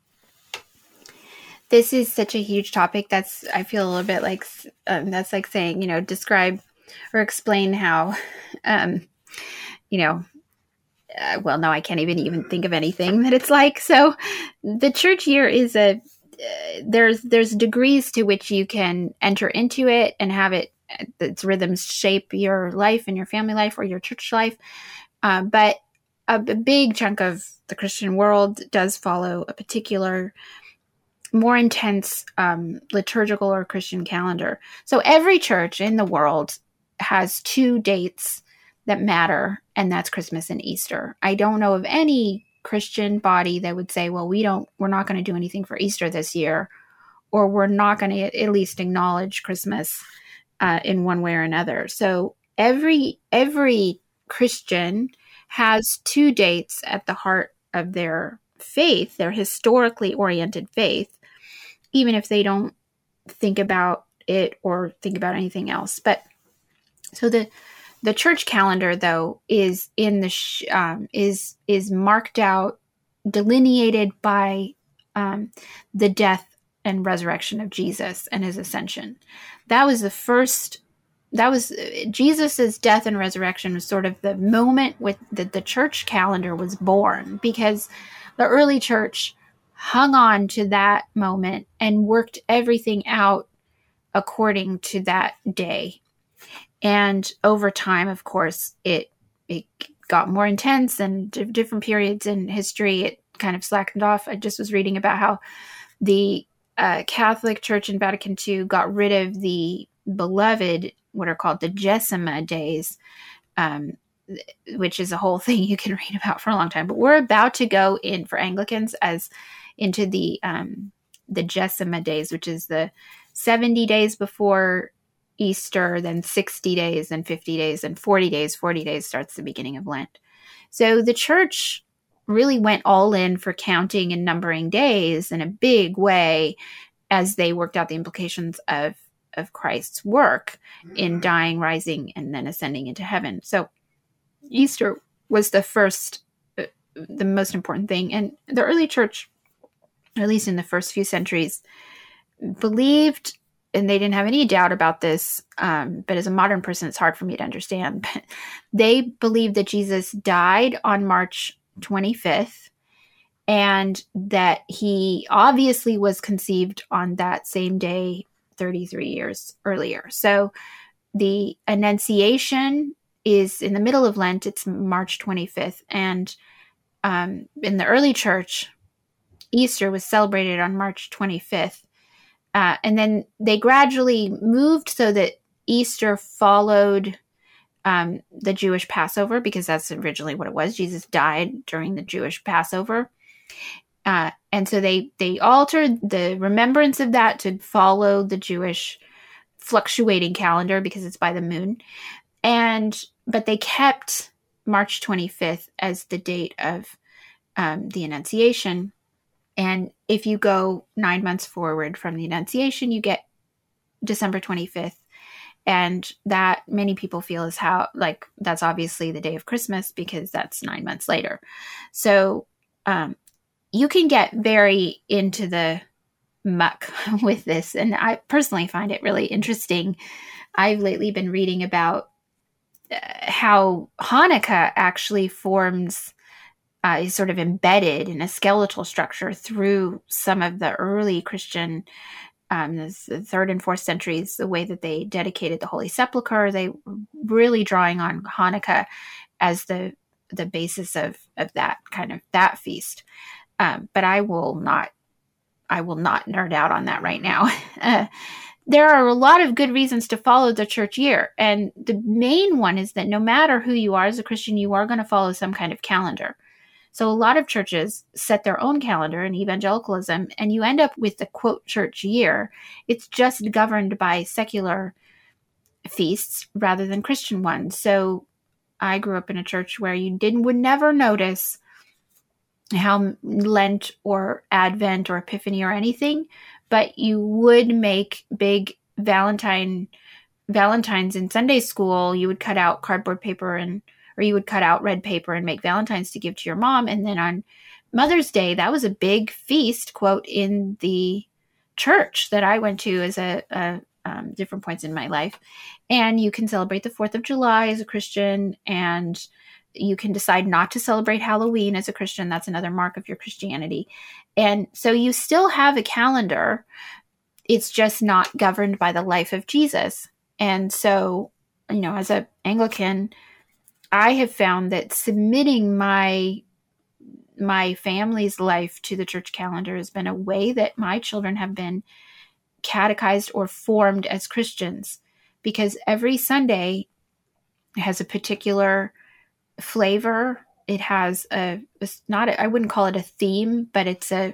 This is such a huge topic. That's, I feel a little bit like, um, that's like saying, you know, describe or explain how, um, you know, uh, well, no, I can't even, even think of anything that it's like. So the church year is a, uh, there's, there's degrees to which you can enter into it and have it, its rhythms shape your life and your family life or your church life. Uh, but a, a big chunk of the Christian world does follow a particular more intense um, liturgical or Christian calendar. So every church in the world has two dates that matter, and that's Christmas and Easter. I don't know of any Christian body that would say, well, we don't, we're not going to do anything for Easter this year, or we're not going to at least acknowledge Christmas uh, in one way or another. So every, every Christian has two dates at the heart of their faith, their historically oriented faith, even if they don't think about it or think about anything else. But so the the church calendar, though, is in the sh- um, is is marked out, delineated by um, the death and resurrection of Jesus and his ascension. That was the first. That was Jesus's death and resurrection was sort of the moment with that the church calendar was born, because the early church hung on to that moment and worked everything out according to that day. And over time, of course, it it got more intense, and d- different periods in history, it kind of slackened off. I just was reading about how the uh, Catholic Church in Vatican two got rid of the beloved, what are called the Jessima days, um, which is a whole thing you can read about for a long time. But we're about to go in for Anglicans as into the um, the Jessima days, which is the seventy days before Easter, then sixty days, then fifty days, and forty days. forty days starts the beginning of Lent. So the church really went all in for counting and numbering days in a big way as they worked out the implications of, of Christ's work in dying, rising, and then ascending into heaven. So Easter was the first, uh, the most important thing. And the early church, at least in the first few centuries, believed and they didn't have any doubt about this, um, but as a modern person, it's hard for me to understand. But they believed that Jesus died on March twenty-fifth, and that he obviously was conceived on that same day, thirty-three years earlier. So the Annunciation is in the middle of Lent. It's March twenty-fifth. And um, in the early church, Easter was celebrated on March twenty-fifth. Uh, and then they gradually moved so that Easter followed um, the Jewish Passover, because that's originally what it was. Jesus died during the Jewish Passover. Uh, and so they, they altered the remembrance of that to follow the Jewish fluctuating calendar, because it's by the moon. And, but they kept March twenty-fifth as the date of um, the Annunciation. And if you go nine months forward from the Annunciation, you get December twenty-fifth. And that many people feel is how, like, that's obviously the day of Christmas, because that's nine months later. So um, you can get very into the muck with this. And I personally find it really interesting. I've lately been reading about uh, how Hanukkah actually forms, uh, is sort of embedded in a skeletal structure through some of the early Christian, um, the third and fourth centuries, the way that they dedicated the Holy Sepulchre. They were really drawing on Hanukkah as the the basis of, of that kind of that feast. Um, but I will not I will not nerd out on that right now. Uh, there are a lot of good reasons to follow the church year. And the main one is that no matter who you are as a Christian, you are going to follow some kind of calendar. So a lot of churches set their own calendar in evangelicalism, and you end up with the quote church year. It's just governed by secular feasts rather than Christian ones. So I grew up in a church where you didn't would never notice how Lent or Advent or Epiphany or anything, but you would make big Valentine Valentines in Sunday school. You would cut out cardboard paper and or you would cut out red paper and make Valentines to give to your mom. And then on Mother's Day, that was a big feast, quote, in the church that I went to as a, a um, different points in my life. And you can celebrate the fourth of July as a Christian, and you can decide not to celebrate Halloween as a Christian. That's another mark of your Christianity. And so you still have a calendar. It's just not governed by the life of Jesus. And so, you know, as an Anglican, I have found that submitting my my family's life to the church calendar has been a way that my children have been catechized or formed as Christians, because every Sunday has a particular flavor. It has a, it's not, a, I wouldn't call it a theme, but it's a,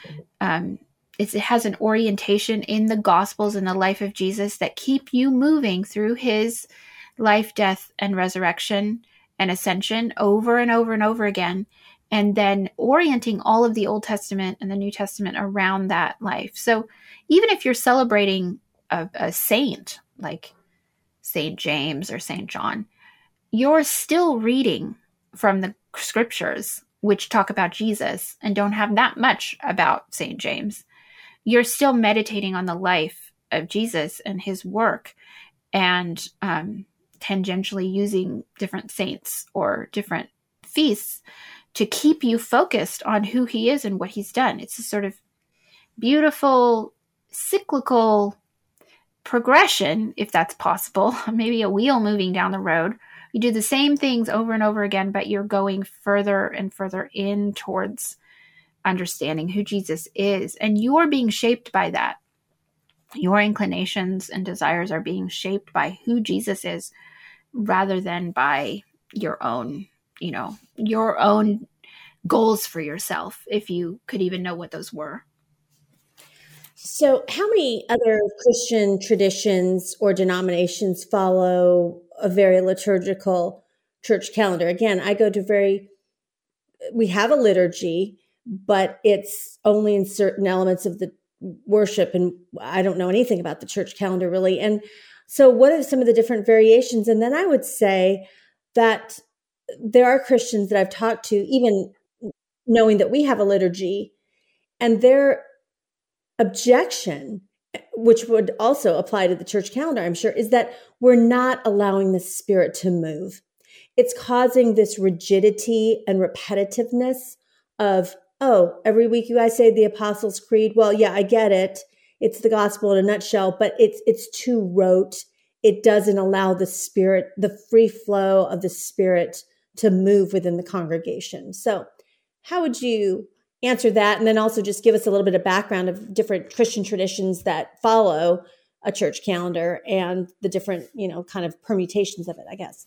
um, it's, it has an orientation in the Gospels and the life of Jesus that keep you moving through his life, death, and resurrection and ascension over and over and over again. And then orienting all of the Old Testament and the New Testament around that life. So even if you're celebrating a, a saint like Saint James or Saint John, you're still reading from the scriptures, which talk about Jesus and don't have that much about Saint James. You're still meditating on the life of Jesus and his work, and um, tangentially using different saints or different feasts to keep you focused on who he is and what he's done. It's a sort of beautiful, cyclical progression, if that's possible, maybe a wheel moving down the road. You do the same things over and over again, but you're going further and further in towards understanding who Jesus is. And you're being shaped by that. Your inclinations and desires are being shaped by who Jesus is, rather than by your own, you know, your own goals for yourself, if you could even know what those were. So how many other Christian traditions or denominations follow a very liturgical church calendar? Again, I go to very, we have a liturgy, but it's only in certain elements of the worship. And I don't know anything about the church calendar really. And so what are some of the different variations? And then I would say that there are Christians that I've talked to, even knowing that we have a liturgy, and their objection which would also apply to the church calendar, I'm sure, is that we're not allowing the Spirit to move. It's causing this rigidity and repetitiveness of, oh, every week you guys say the Apostles' Creed. Well, yeah, I get it. It's the gospel in a nutshell, but it's it's too rote. It doesn't allow the Spirit, the free flow of the Spirit to move within the congregation. So how would you answer that? And then also just give us a little bit of background of different Christian traditions that follow a church calendar and the different, you know, kind of permutations of it, I guess.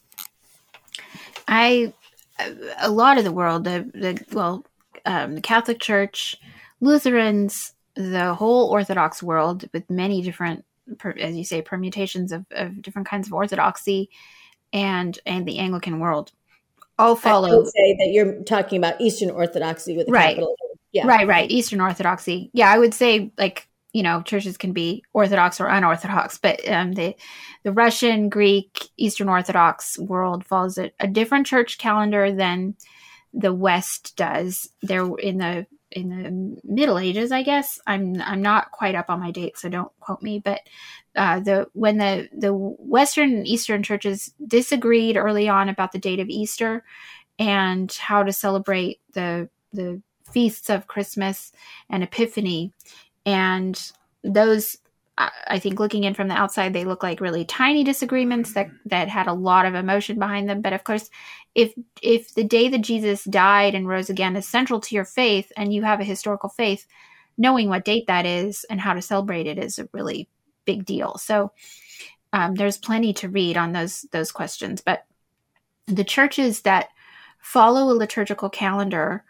I, a lot of the world, the, the well, um, the Catholic Church, Lutherans, the whole Orthodox world with many different, as you say, permutations of, of different kinds of orthodoxy, and and the Anglican world all follow. I would say that you're talking about Eastern Orthodoxy with a right. capital. Yeah. Right, right. Eastern Orthodoxy. Yeah, I would say, like, you know, churches can be Orthodox or unorthodox, but um, the the Russian, Greek, Eastern Orthodox world follows a, a different church calendar than the West does. They're in the in the Middle Ages, I guess. I'm I'm not quite up on my date, so don't quote me. But uh, the when the the Western and Eastern churches disagreed early on about the date of Easter and how to celebrate the the feasts of Christmas and Epiphany, and those, I think, looking in from the outside, they look like really tiny disagreements that that had a lot of emotion behind them. But of course, if if the day that Jesus died and rose again is central to your faith, and you have a historical faith, knowing what date that is and how to celebrate it is a really big deal. So um, there's plenty to read on those those questions. But the churches that follow a liturgical calendar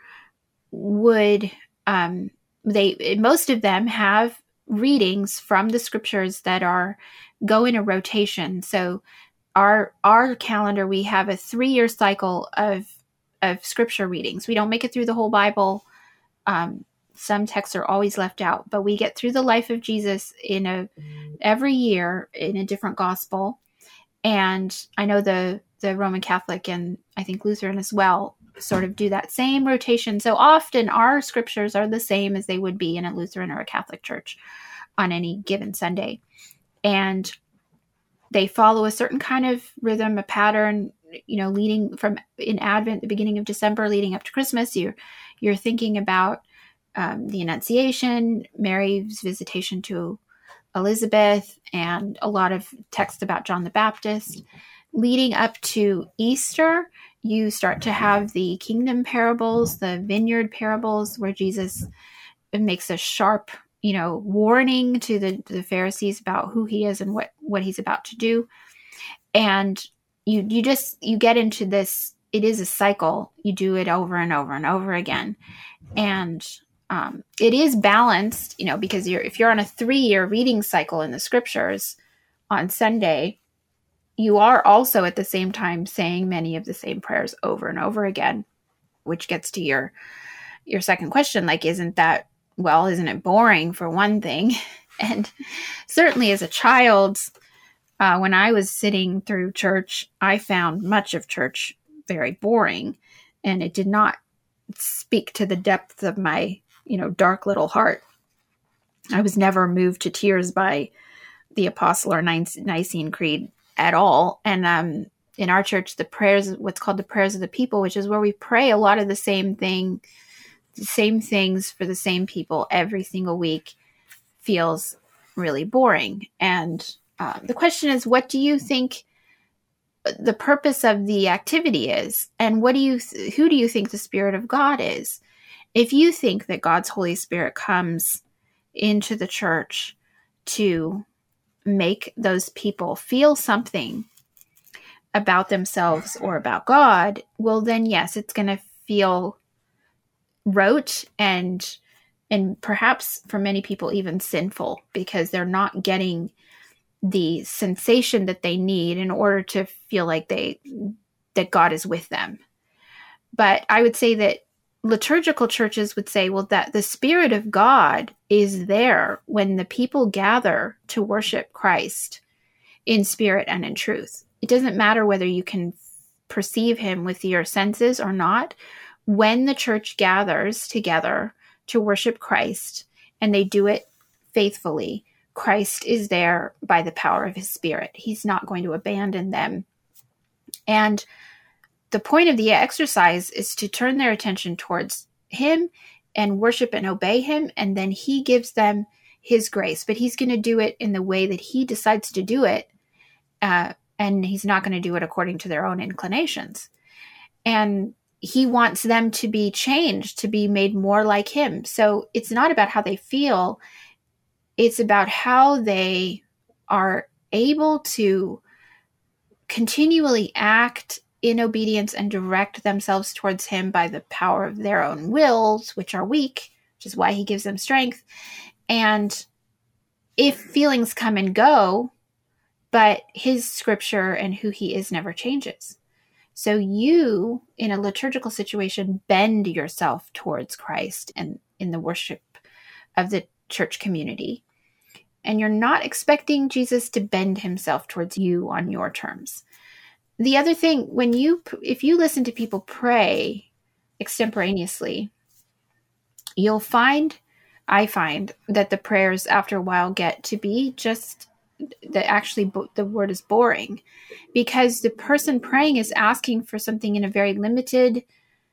would um, they most of them have readings from the scriptures that are go in a rotation. So our our calendar, we have a three-year cycle of of scripture readings. We don't make it through the whole Bible. Um, some texts are always left out, but we get through the life of Jesus in a every year in a different gospel. And I know the the Roman Catholic and I think Lutheran as well sort of do that same rotation. So often our scriptures are the same as they would be in a Lutheran or a Catholic church on any given Sunday. And they follow a certain kind of rhythm, a pattern, you know, leading from in Advent, the beginning of December, leading up to Christmas. You're, you're thinking about um, the Annunciation, Mary's visitation to Elizabeth, and a lot of text about John the Baptist. Leading up to Easter, you start to have the kingdom parables, the vineyard parables, where Jesus makes a sharp, you know, warning to the, to the Pharisees about who he is and what, what he's about to do. And you, you just, you get into this, it is a cycle. You do it over and over and over again. And um, it is balanced, you know, because you're, if you're on a three-year reading cycle in the scriptures on Sunday, you are also at the same time saying many of the same prayers over and over again, which gets to your your second question. Like, isn't that, well, isn't it boring for one thing? And certainly as a child, uh, when I was sitting through church, I found much of church very boring, and it did not speak to the depth of my, you know, dark little heart. I was never moved to tears by the Apostle or Nicene Creed at all. And um, in our church, the prayers, what's called the prayers of the people, which is where we pray a lot of the same thing, the same things for the same people every single week, feels really boring. And uh, the question is, what do you think the purpose of the activity is? And what do you, th- who do you think the Spirit of God is? If you think that God's Holy Spirit comes into the church to make those people feel something about themselves or about God, well, then yes, it's going to feel rote and and perhaps for many people even sinful, because they're not getting the sensation that they need in order to feel like they that God is with them. But I would say that liturgical churches would say, well, that the Spirit of God is there when the people gather to worship Christ in spirit and in truth. It doesn't matter whether you can perceive him with your senses or not. When the church gathers together to worship Christ, and they do it faithfully Christ is there by the power of his Spirit. He's not going to abandon them. And the point of the exercise is to turn their attention towards him and worship and obey him. And then he gives them his grace, but he's going to do it in the way that he decides to do it. Uh, and he's not going to do it according to their own inclinations. And he wants them to be changed, to be made more like him. So it's not about how they feel. It's about how they are able to continually act in obedience and direct themselves towards him by the power of their own wills, which are weak, which is why he gives them strength. And if feelings come and go, but his scripture and who he is never changes. So you, in a liturgical situation, bend yourself towards Christ and in the worship of the church community. And you're not expecting Jesus to bend himself towards you on your terms. The other thing, when you, if you listen to people pray extemporaneously, you'll find, I find, that the prayers after a while get to be just, that actually the word is boring, because the person praying is asking for something in a very limited,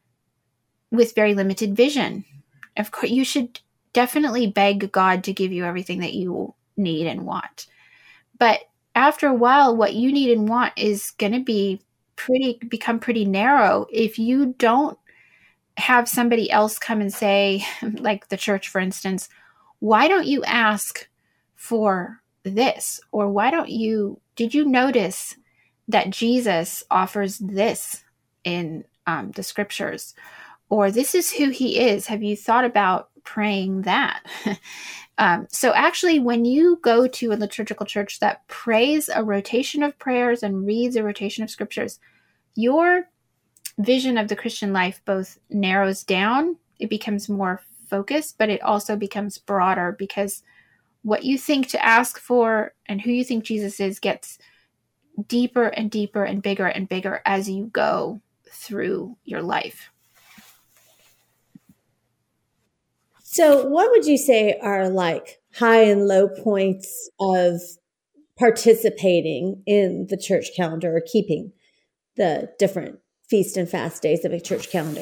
with very limited vision. Of course, you should definitely beg God to give you everything that you need and want. But after a while, what you need and want is going to be pretty, become pretty narrow if you don't have somebody else come and say, like the church, for instance, why don't you ask for this? Or why don't you, did you notice that Jesus offers this in um, the scriptures? Or this is who he is. Have you thought about praying that? um, so actually, when you go to a liturgical church that prays a rotation of prayers and reads a rotation of scriptures, your vision of the Christian life both narrows down, it becomes more focused, but it also becomes broader, because what you think to ask for and who you think Jesus is gets deeper and deeper and bigger and bigger as you go through your life. So what would you say are like high and low points of participating in the church calendar or keeping the different feast and fast days of a church calendar?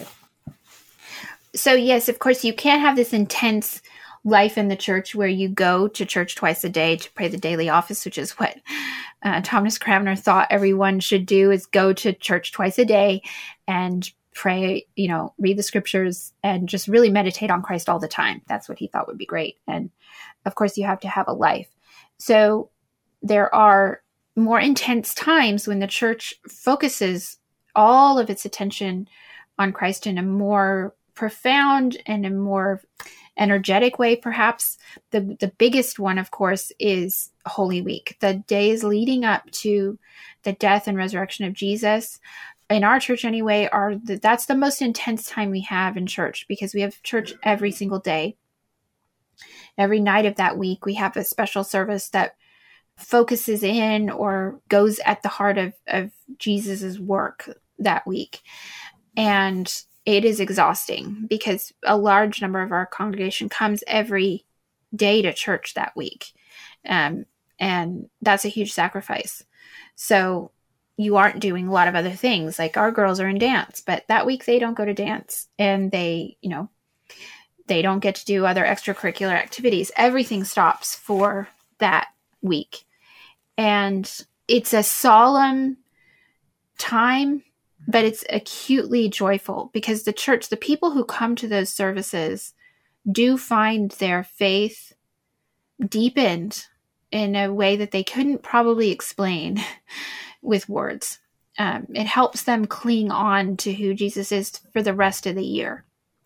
So yes, of course, you can't have this intense life in the church where you go to church twice a day to pray the daily office, which is what uh, Thomas Cranmer thought everyone should do, is go to church twice a day and pray, you know, read the scriptures and just really meditate on Christ all the time. That's what he thought would be great. And of course, you have to have a life. So there are more intense times when the church focuses all of its attention on Christ in a more profound and a more energetic way, perhaps. The, the biggest one, of course, is Holy Week, the days leading up to the death and resurrection of Jesus. In our church anyway, are the, that's the most intense time we have in church, because we have church every single day. Every night of that week, we have a special service that focuses in or goes at the heart of, of Jesus's work that week. And it is exhausting because a large number of our congregation comes every day to church that week. Um, and that's a huge sacrifice. So you aren't doing a lot of other things. Like our girls are in dance, but that week they don't go to dance, and they, you know, they don't get to do other extracurricular activities. Everything stops for that week. And it's a solemn time, but it's acutely joyful, because the church, the people who come to those services do find their faith deepened in a way that they couldn't probably explain with words. Um, it helps them cling on to who Jesus is for the rest of the year.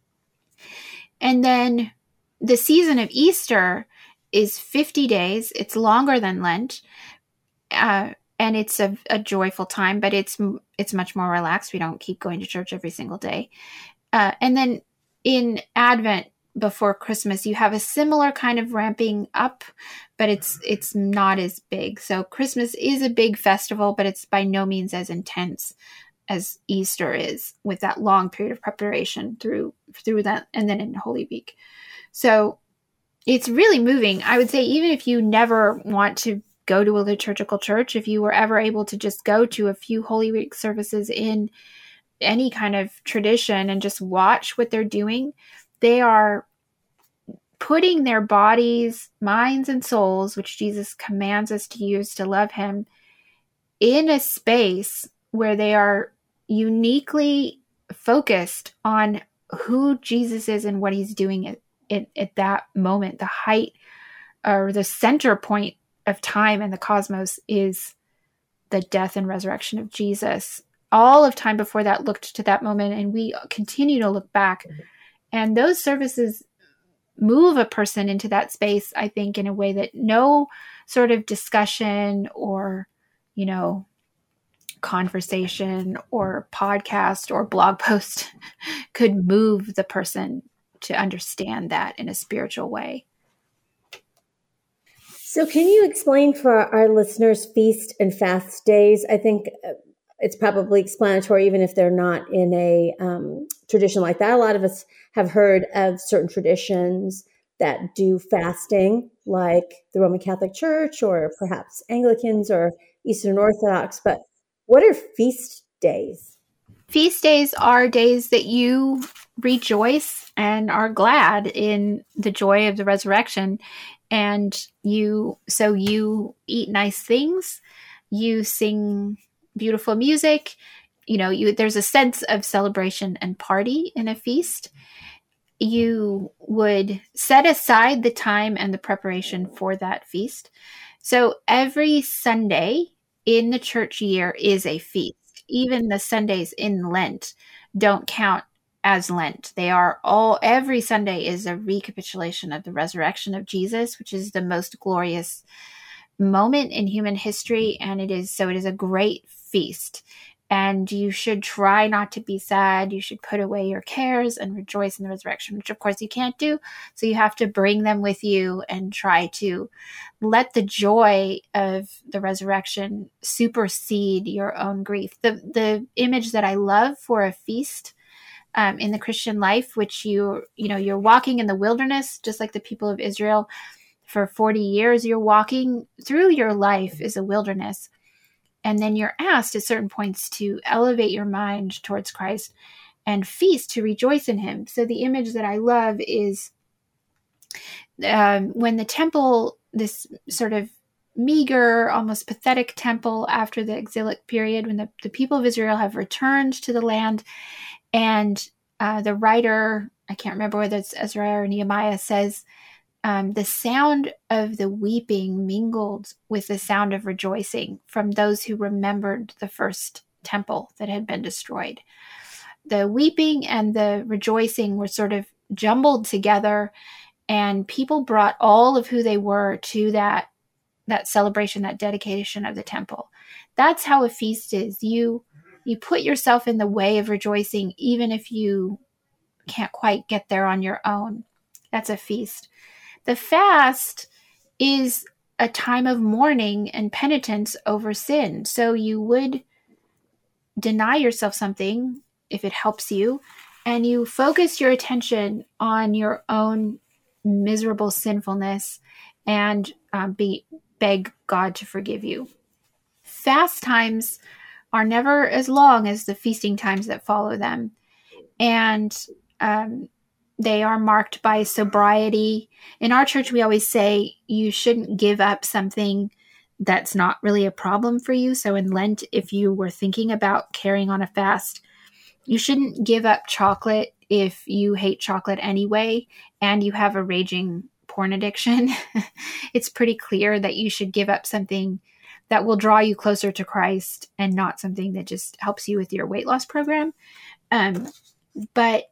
And then the season of Easter is fifty days. It's longer than Lent. Uh, and it's a, a joyful time, but it's it's much more relaxed. We don't keep going to church every single day. Uh, and then in Advent, before Christmas, you have a similar kind of ramping up, but it's it's not as big. So Christmas is a big festival, but it's by no means as intense as Easter is, with that long period of preparation through through that, and then in Holy Week. So it's really moving. I would say even if you never want to go to a liturgical church, if you were ever able to just go to a few Holy Week services in any kind of tradition and just watch what they're doing, they are putting their bodies, minds, and souls, which Jesus commands us to use to love him, in a space where they are uniquely focused on who Jesus is and what he's doing at, at, at that moment. The height or the center point of time and the cosmos is the death and resurrection of Jesus. All of time before that looked to that moment, and we continue to look back. And those services move a person into that space, I think, in a way that no sort of discussion or, you know, conversation or podcast or blog post could move the person to understand that in a spiritual way. So can you explain for our listeners feast and fast days? I think it's probably explanatory, even if they're not in a um, tradition like that. A lot of us have heard of certain traditions that do fasting, like the Roman Catholic Church or perhaps Anglicans or Eastern Orthodox. But what are feast days? Feast days are days that you rejoice and are glad in the joy of the resurrection. And you, so you eat nice things, you sing beautiful music, you know, you, there's a sense of celebration and party in a feast. You would set aside the time and the preparation for that feast. So every Sunday in the church year is a feast. Even the Sundays in Lent don't count as Lent. They are all, every Sunday is a recapitulation of the resurrection of Jesus, which is the most glorious moment in human history. And it is, so it is a great feast. And you should try not to be sad. You should put away your cares and rejoice in the resurrection, which of course you can't do. So you have to bring them with you and try to let the joy of the resurrection supersede your own grief. The the image that I love for a feast um, in the Christian life, which you, you know, you're walking in the wilderness, just like the people of Israel for forty years, you're walking through your life is a wilderness. And then you're asked at certain points to elevate your mind towards Christ and feast, to rejoice in him. So the image that I love is um, when the temple, this sort of meager, almost pathetic temple after the exilic period, when the, the people of Israel have returned to the land, and uh, the writer, I can't remember whether it's Ezra or Nehemiah, says, Um, the sound of the weeping mingled with the sound of rejoicing from those who remembered the first temple that had been destroyed. The weeping and the rejoicing were sort of jumbled together, and people brought all of who they were to that, that celebration, that dedication of the temple. That's how a feast is. You, you put yourself in the way of rejoicing, even if you can't quite get there on your own. That's a feast. The fast is a time of mourning and penitence over sin. So you would deny yourself something if it helps you, and you focus your attention on your own miserable sinfulness and um, be, beg God to forgive you. Fast times are never as long as the feasting times that follow them. And um they are marked by sobriety. In our church, we always say you shouldn't give up something that's not really a problem for you. So in Lent, if you were thinking about carrying on a fast, you shouldn't give up chocolate if you hate chocolate anyway and you have a raging porn addiction. It's pretty clear that you should give up something that will draw you closer to Christ and not something that just helps you with your weight loss program. Um, but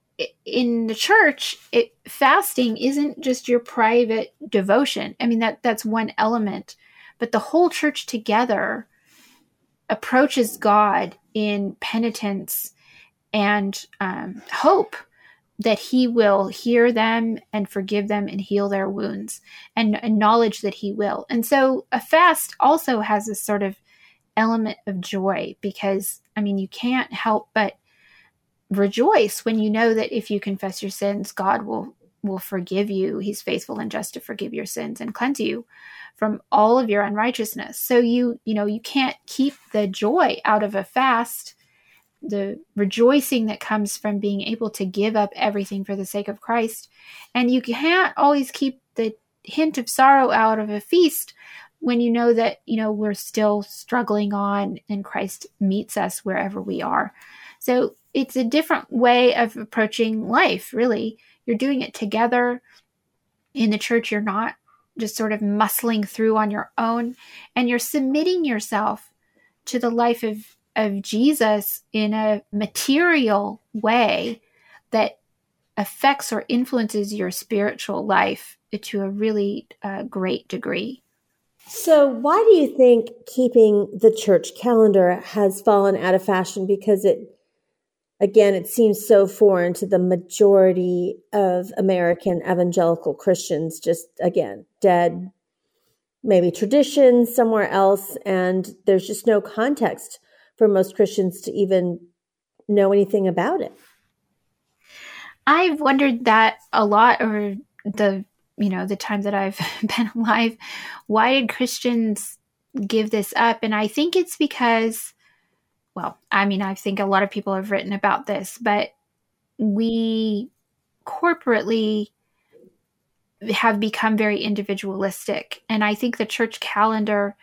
in the church, it, fasting isn't just your private devotion. I mean, that that's one element, but the whole church together approaches God in penitence and um, hope that he will hear them and forgive them and heal their wounds, and, and knowledge that he will. And so a fast also has this sort of element of joy, because, I mean, you can't help but rejoice when you know that if you confess your sins, God will will forgive you. He's faithful and just to forgive your sins and cleanse you from all of your unrighteousness. So you, you know, you can't keep the joy out of a fast, the rejoicing that comes from being able to give up everything for the sake of Christ. And you can't always keep the hint of sorrow out of a feast when you know that, you know, we're still struggling on and Christ meets us wherever we are. So it's a different way of approaching life, really. You're doing it together. In the church, you're not just sort of muscling through on your own, and you're submitting yourself to the life of, of Jesus in a material way that affects or influences your spiritual life to a really uh, great degree. So why do you think keeping the church calendar has fallen out of fashion? Because it, again, it seems so foreign to the majority of American evangelical Christians, just, again, dead, maybe tradition somewhere else. And there's just no context for most Christians to even know anything about it. I've wondered that a lot over the, you know, the time that I've been alive. Why did Christians give this up? And I think it's because, well, I mean, I think a lot of people have written about this, but we corporately have become very individualistic. And I think the church calendar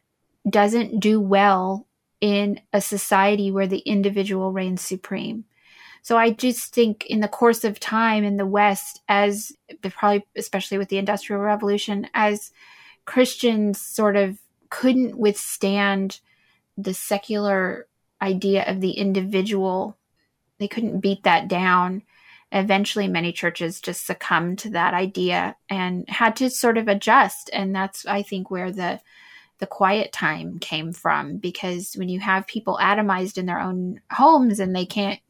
doesn't do well in a society where the individual reigns supreme. So I just think in the course of time in the West, as probably especially with the Industrial Revolution, as Christians sort of couldn't withstand the secular idea of the individual, they couldn't beat that down. Eventually, many churches just succumbed to that idea and had to sort of adjust. And that's, I think, where the the quiet time came from, because when you have people atomized in their own homes and they can't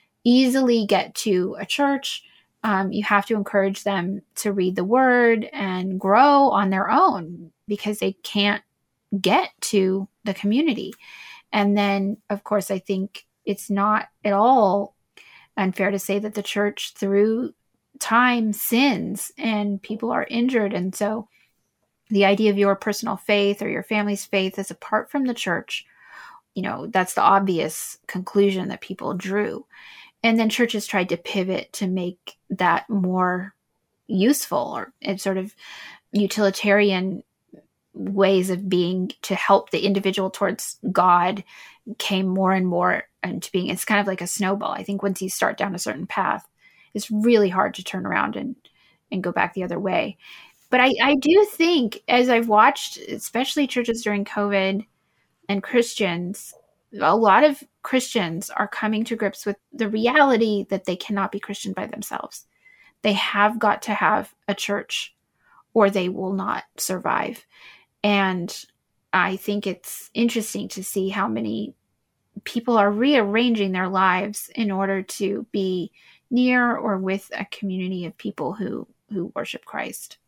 easily get to a church, um, you have to encourage them to read the word and grow on their own because they can't get to the community. And then, of course, I think it's not at all unfair to say that the church through time sins and people are injured. And so the idea of your personal faith or your family's faith is apart from the church, you know, that's the obvious conclusion that people drew. And then churches tried to pivot to make that more useful, or sort of utilitarian ways of being to help the individual towards God came more and more into being. It's kind of like a snowball. I think once you start down a certain path, it's really hard to turn around and, and go back the other way. But I, I do think, as I've watched, especially churches during COVID and Christians, a lot of Christians are coming to grips with the reality that they cannot be Christian by themselves. They have got to have a church or they will not survive. And I think it's interesting to see how many people are rearranging their lives in order to be near or with a community of people who, who worship Christ.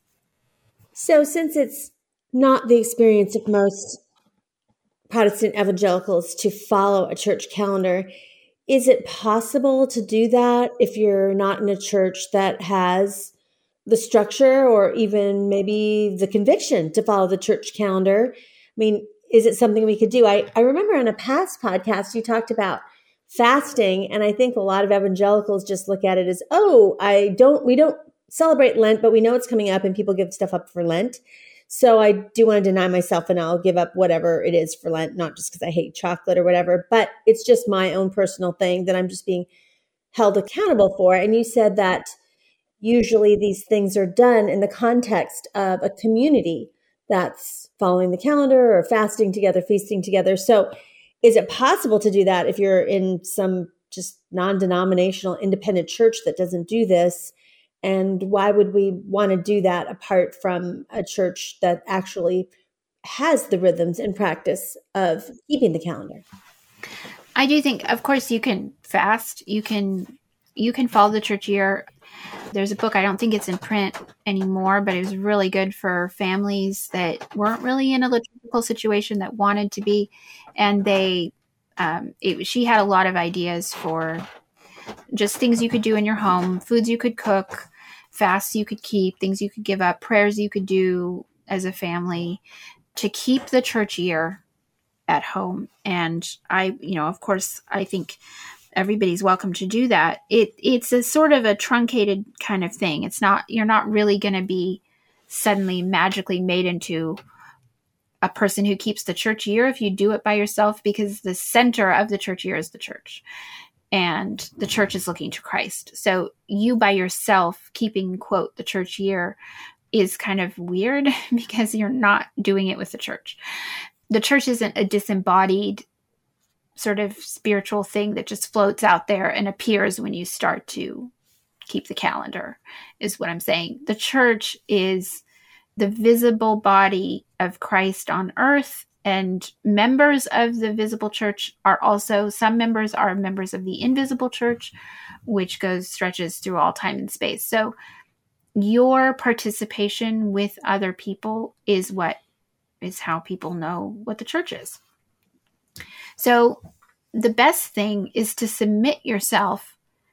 So since it's not the experience of most Protestant evangelicals to follow a church calendar, is it possible to do that if you're not in a church that has the structure or even maybe the conviction to follow the church calendar? I mean, is it something we could do? I, I remember on a past podcast, you talked about fasting. And I think a lot of evangelicals just look at it as, oh, I don't, we don't celebrate Lent, but we know it's coming up and people give stuff up for Lent. So I do want to deny myself and I'll give up whatever it is for Lent, not just because I hate chocolate or whatever, but it's just my own personal thing that I'm just being held accountable for. And you said that usually these things are done in the context of a community that's following the calendar or fasting together, feasting together. So is it possible to do that if you're in some just non-denominational independent church that doesn't do this? And why would we want to do that apart from a church that actually has the rhythms and practice of keeping the calendar? I do think, of course, you can fast. You can you can follow the church year. There's a book, I don't think it's in print anymore, but it was really good for families that weren't really in a liturgical situation that wanted to be. And they, um, it, she had a lot of ideas for just things you could do in your home, foods you could cook, fasts you could keep, things you could give up, prayers you could do as a family to keep the church year at home. And I, you know, of course, I think everybody's welcome to do that. It it's a sort of a truncated kind of thing. It's not, you're not really going to be suddenly magically made into a person who keeps the church year if you do it by yourself, because the center of the church year is the church, and the church is looking to Christ. So you by yourself keeping, quote, the church year is kind of weird because you're not doing it with the church. The church isn't a disembodied sort of spiritual thing that just floats out there and appears when you start to keep the calendar, is what I'm saying. The church is the visible body of Christ on earth, and members of the visible church are also, some members are members of the invisible church, which goes, stretches through all time and space. So your participation with other people is what is how people know what the church is. So the best thing is to submit yourself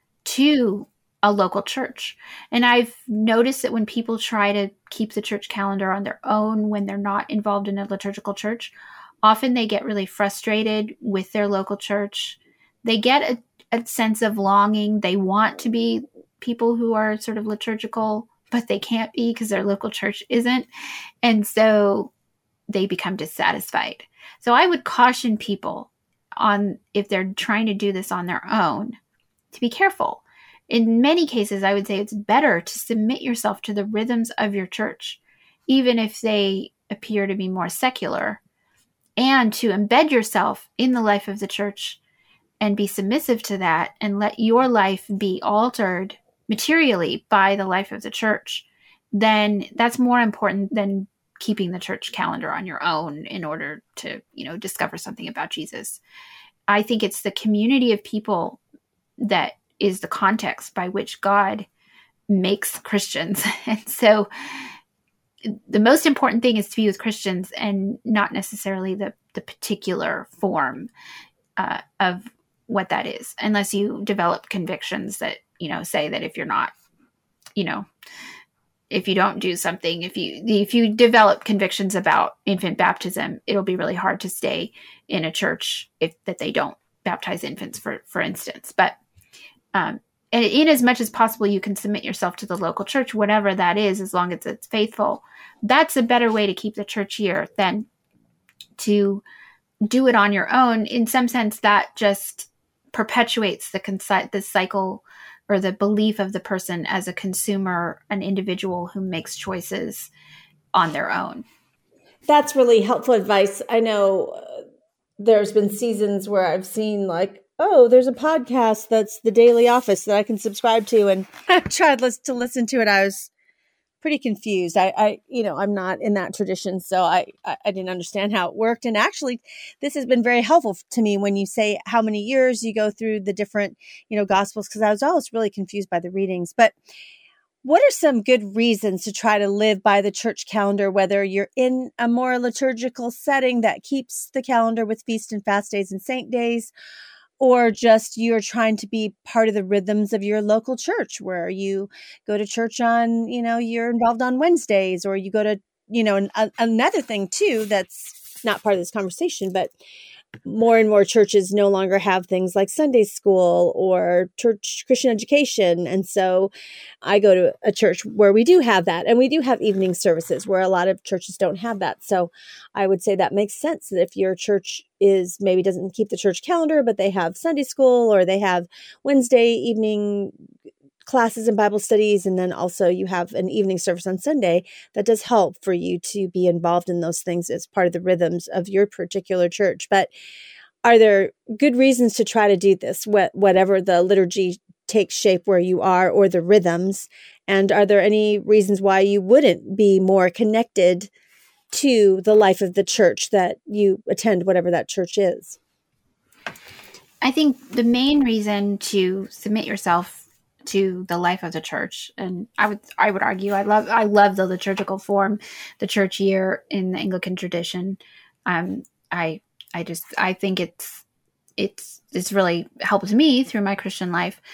to a local church. And I've noticed that when people try to keep the church calendar on their own, when they're not involved in a liturgical church, often they get really frustrated with their local church. They get a, a sense of longing. They want to be people who are sort of liturgical, but they can't be because their local church isn't. And so they become dissatisfied. So I would caution people on, if they're trying to do this on their own, to be careful. In many cases, I would say it's better to submit yourself to the rhythms of your church, even if they appear to be more secular, and to embed yourself in the life of the church and be submissive to that, and let your life be altered materially by the life of the church. Then that's more important than keeping the church calendar on your own in order to, you know, discover something about Jesus. I think it's the community of people that is the context by which God makes Christians. And so the most important thing is to be with Christians, and not necessarily the, the particular form uh, of what that is, unless you develop convictions that, you know, say that if you're not, you know, if you don't do something, if you, if you develop convictions about infant baptism, it'll be really hard to stay in a church if that they don't baptize infants, for, for instance. But Um, and in as much as possible, you can submit yourself to the local church, whatever that is, as long as it's faithful. That's a better way to keep the church year than to do it on your own. In some sense, that just perpetuates the conci- the cycle or the belief of the person as a consumer, an individual who makes choices on their own. That's really helpful advice. I know uh, there's been seasons where I've seen like, oh, there's a podcast that's the Daily Office that I can subscribe to. And I tried to listen to it. I was pretty confused. I, I you know, I'm not in that tradition, so I, I, I didn't understand how it worked. And actually, this has been very helpful to me when you say how many years you go through the different, you know, Gospels, because I was always really confused by the readings. But what are some good reasons to try to live by the church calendar, whether you're in a more liturgical setting that keeps the calendar with feast and fast days and saint days, or just you're trying to be part of the rhythms of your local church, where you go to church on, you know, you're involved on Wednesdays, or you go to, you know, an, a, another thing too that's not part of this conversation, but more and more churches no longer have things like Sunday school or church Christian education. And so I go to a church where we do have that, and we do have evening services where a lot of churches don't have that. So I would say that makes sense, that if your church is maybe doesn't keep the church calendar, but they have Sunday school, or they have Wednesday evening classes and Bible studies, and then also you have an evening service on Sunday, that does help for you to be involved in those things as part of the rhythms of your particular church. But are there good reasons to try to do this, wh- whatever the liturgy takes shape where you are, or the rhythms? And are there any reasons why you wouldn't be more connected to the life of the church that you attend, whatever that church is? I think the main reason to submit yourself to the life of the church, and I would I would argue I love I love the liturgical form, the church year in the Anglican tradition. Um, I I just I think it's it's it's really helped me through my Christian life.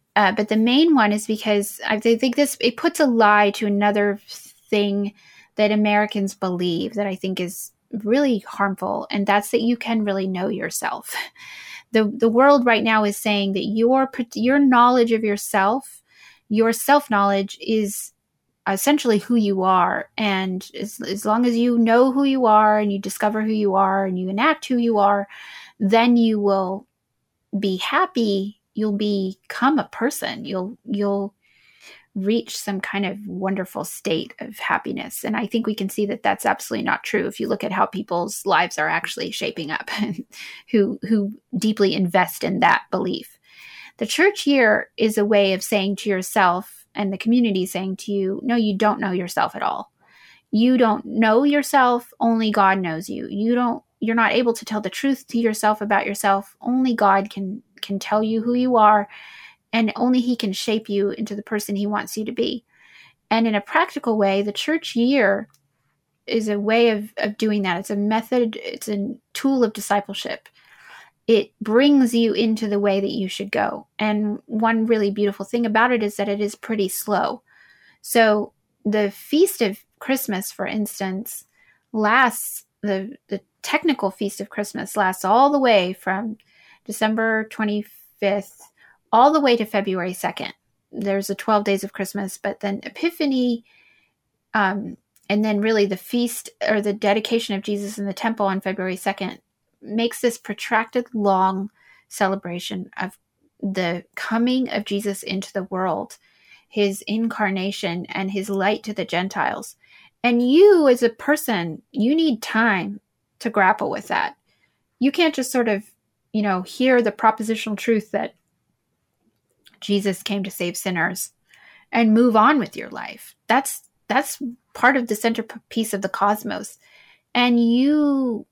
Uh, but the main one is because I think this, it puts a lie to another thing that Americans believe that I think is really harmful. And that's that you can really know yourself. The the world right now is saying that your, your knowledge of yourself, your self-knowledge is essentially who you are. And as, as long as you know who you are and you discover who you are and you enact who you are, then you will be happy. You'll become a person. You'll, you'll reach some kind of wonderful state of happiness. And I think we can see that that's absolutely not true if you look at how people's lives are actually shaping up who, who deeply invest in that belief. The church year is a way of saying to yourself, and the community saying to you, no, you don't know yourself at all. You don't know yourself. Only God knows you. You don't, you're not able to tell the truth to yourself about yourself. Only God can, can tell you who you are, and only he can shape you into the person he wants you to be. And in a practical way, the church year is a way of, of doing that. It's a method. It's a tool of discipleship. It brings you into the way that you should go. And one really beautiful thing about it is that it is pretty slow. So the Feast of Christmas, for instance, lasts, the, the technical Feast of Christmas lasts all the way from December twenty-fifth all the way to February second. There's a twelve days of Christmas, but then Epiphany, um, and then really the feast or the dedication of Jesus in the temple on February second makes this protracted, long celebration of the coming of Jesus into the world, his incarnation and his light to the Gentiles. And you as a person, you need time to grapple with that. You can't just sort of, you know, hear the propositional truth that Jesus came to save sinners and move on with your life. That's, that's part of the centerpiece of the cosmos. And you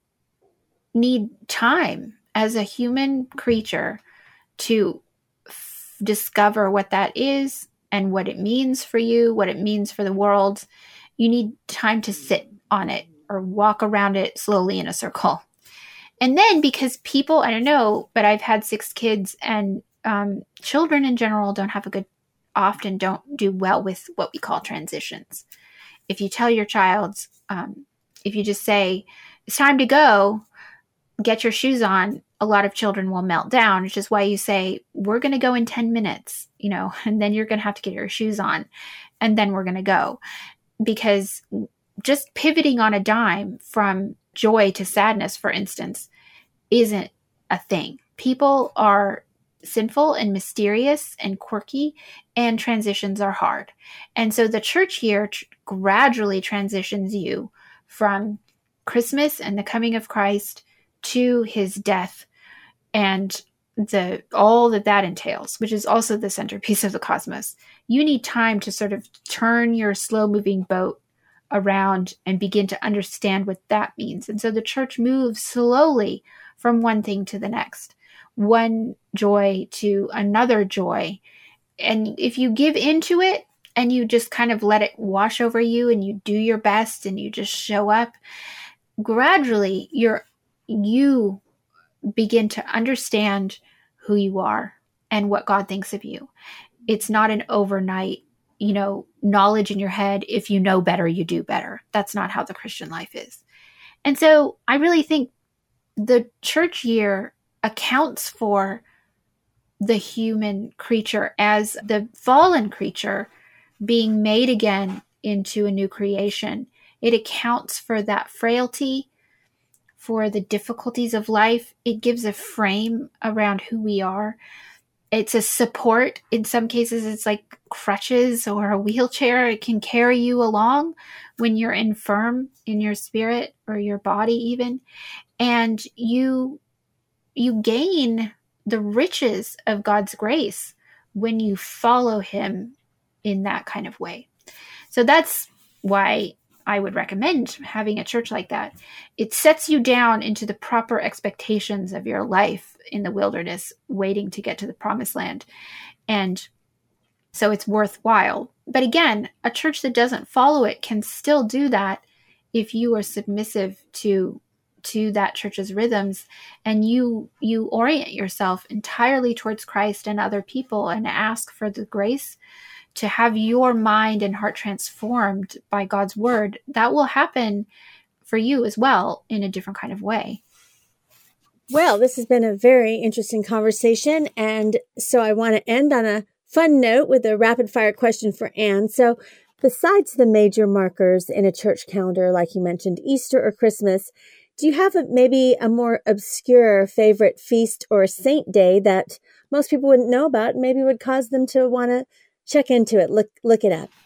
need time as a human creature to f- discover what that is and what it means for you, what it means for the world. You need time to sit on it or walk around it slowly in a circle. And then because people, I don't know, but I've had six kids, and um, children in general don't have a good, often don't do well with what we call transitions. If you tell your child, um, if you just say, it's time to go, get your shoes on, a lot of children will melt down, which is why you say, we're going to go in ten minutes, you know, and then you're going to have to get your shoes on, and then we're going to go. Because just pivoting on a dime from joy to sadness, for instance, isn't a thing. People are sinful and mysterious and quirky, and transitions are hard. And so the church year tr- gradually transitions you from Christmas and the coming of Christ to his death and the all that that entails, which is also the centerpiece of the cosmos. You need time to sort of turn your slow-moving boat around and begin to understand what that means. And so the church moves slowly from one thing to the next, one joy to another joy. And if you give into it and you just kind of let it wash over you and you do your best and you just show up, gradually you're, you begin to understand who you are and what God thinks of you. It's not an overnight, you know, knowledge in your head. If you know better, you do better. That's not how the Christian life is. And so I really think the church year accounts for the human creature as the fallen creature being made again into a new creation. It accounts for that frailty, for the difficulties of life. It gives a frame around who we are. It's a support. In some cases, it's like crutches or a wheelchair. It can carry you along when you're infirm in your spirit or your body even. And you, you gain the riches of God's grace when you follow him in that kind of way. So that's why I would recommend having a church like that. It sets you down into the proper expectations of your life in the wilderness, waiting to get to the promised land. And so it's worthwhile. But again, a church that doesn't follow it can still do that if you are submissive to, to that church's rhythms, and you you orient yourself entirely towards Christ and other people and ask for the grace to have your mind and heart transformed by God's word, that will happen for you as well in a different kind of way. Well, this has been a very interesting conversation. And so I want to end on a fun note with a rapid fire question for Anne. So besides the major markers in a church calendar, like you mentioned, Easter or Christmas, do you have a, maybe a more obscure favorite feast or saint day that most people wouldn't know about, and maybe would cause them to want to check into it, look look it up?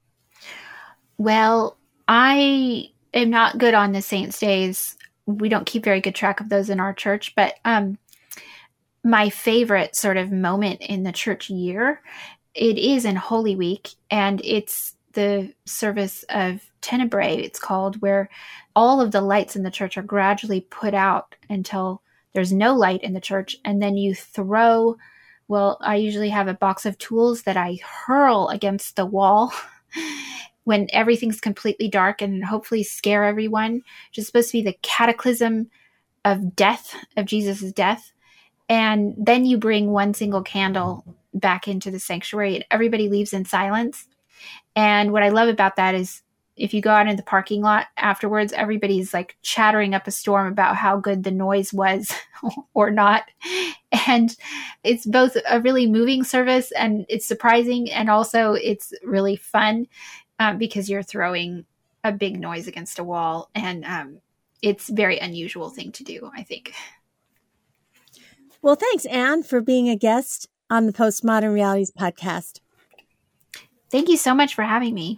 Well, I am not good on the saints' days. We don't keep very good track of those in our church, but um, my favorite sort of moment in the church year, it is in Holy Week, and it's the service of Tenebrae, it's called, where all of the lights in the church are gradually put out until there's no light in the church, and then you throw, well, I usually have a box of tools that I hurl against the wall when everything's completely dark, and hopefully scare everyone, which is supposed to be the cataclysm of death, of Jesus' death. And then you bring one single candle back into the sanctuary, and everybody leaves in silence. And what I love about that is if you go out in the parking lot afterwards, everybody's like chattering up a storm about how good the noise was or not. And it's both a really moving service, and it's surprising, and also it's really fun uh, because you're throwing a big noise against a wall. And um, it's a very unusual thing to do, I think. Well, thanks, Anne, for being a guest on the Postmodern Realities podcast. Thank you so much for having me.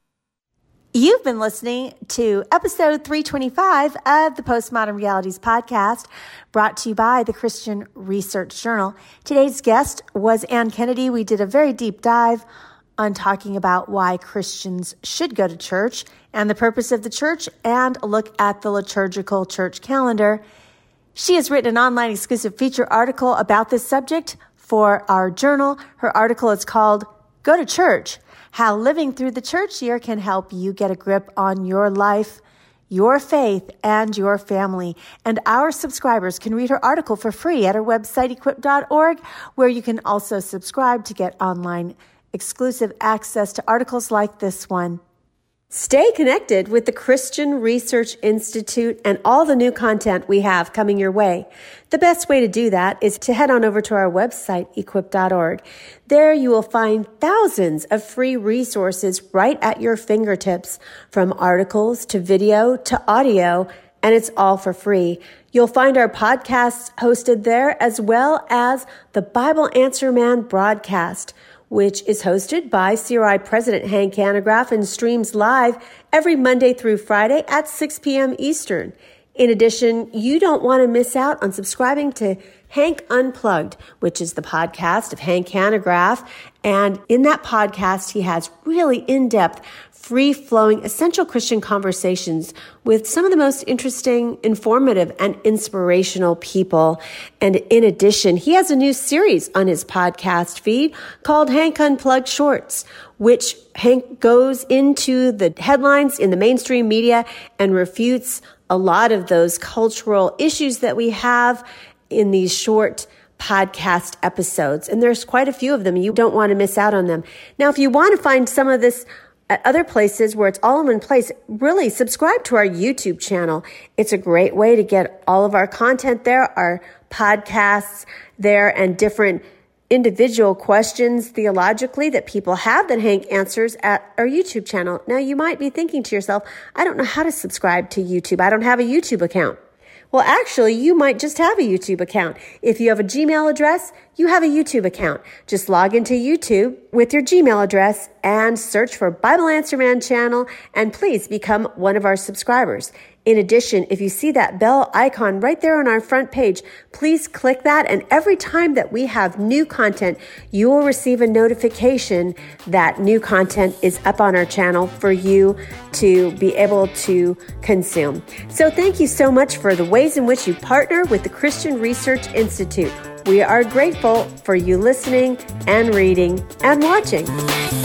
You've been listening to episode three twenty-five of the Postmodern Realities podcast, brought to you by the Christian Research Journal. Today's guest was Anne Kennedy. We did a very deep dive on talking about why Christians should go to church and the purpose of the church, and a look at the liturgical church calendar. She has written an online exclusive feature article about this subject for our journal. Her article is called Go to Church: How Living Through the Church Year Can Help You Get a Grip on Your Life, Your Faith, and Your Family. And our subscribers can read her article for free at her website, equip dot org, where you can also subscribe to get online exclusive access to articles like this one. Stay connected with the Christian Research Institute and all the new content we have coming your way. The best way to do that is to head on over to our website, equip dot org. There you will find thousands of free resources right at your fingertips, from articles to video to audio, and it's all for free. You'll find our podcasts hosted there, as well as the Bible Answer Man broadcast, which is hosted by C R I President Hank Hanegraaff and streams live every Monday through Friday at six p.m. Eastern. In addition, you don't want to miss out on subscribing to Hank Unplugged, which is the podcast of Hank Hanegraaff. And in that podcast, he has really in-depth, free-flowing, essential Christian conversations with some of the most interesting, informative, and inspirational people. And in addition, he has a new series on his podcast feed called Hank Unplugged Shorts, which Hank goes into the headlines in the mainstream media and refutes a lot of those cultural issues that we have in these short podcast episodes. And there's quite a few of them. You don't want to miss out on them. Now, if you want to find some of this at other places where it's all in one place, really subscribe to our YouTube channel. It's a great way to get all of our content there, our podcasts there, and different individual questions theologically that people have that Hank answers at our YouTube channel. Now, you might be thinking to yourself, I don't know how to subscribe to YouTube. I don't have a YouTube account. Well, actually, you might just have a YouTube account. If you have a Gmail address, you have a YouTube account. Just log into YouTube with your Gmail address and search for Bible Answer Man channel, and please become one of our subscribers. In addition, if you see that bell icon right there on our front page, please click that, and every time that we have new content, you will receive a notification that new content is up on our channel for you to be able to consume. So thank you so much for the ways in which you partner with the Christian Research Institute. We are grateful for you listening and reading and watching.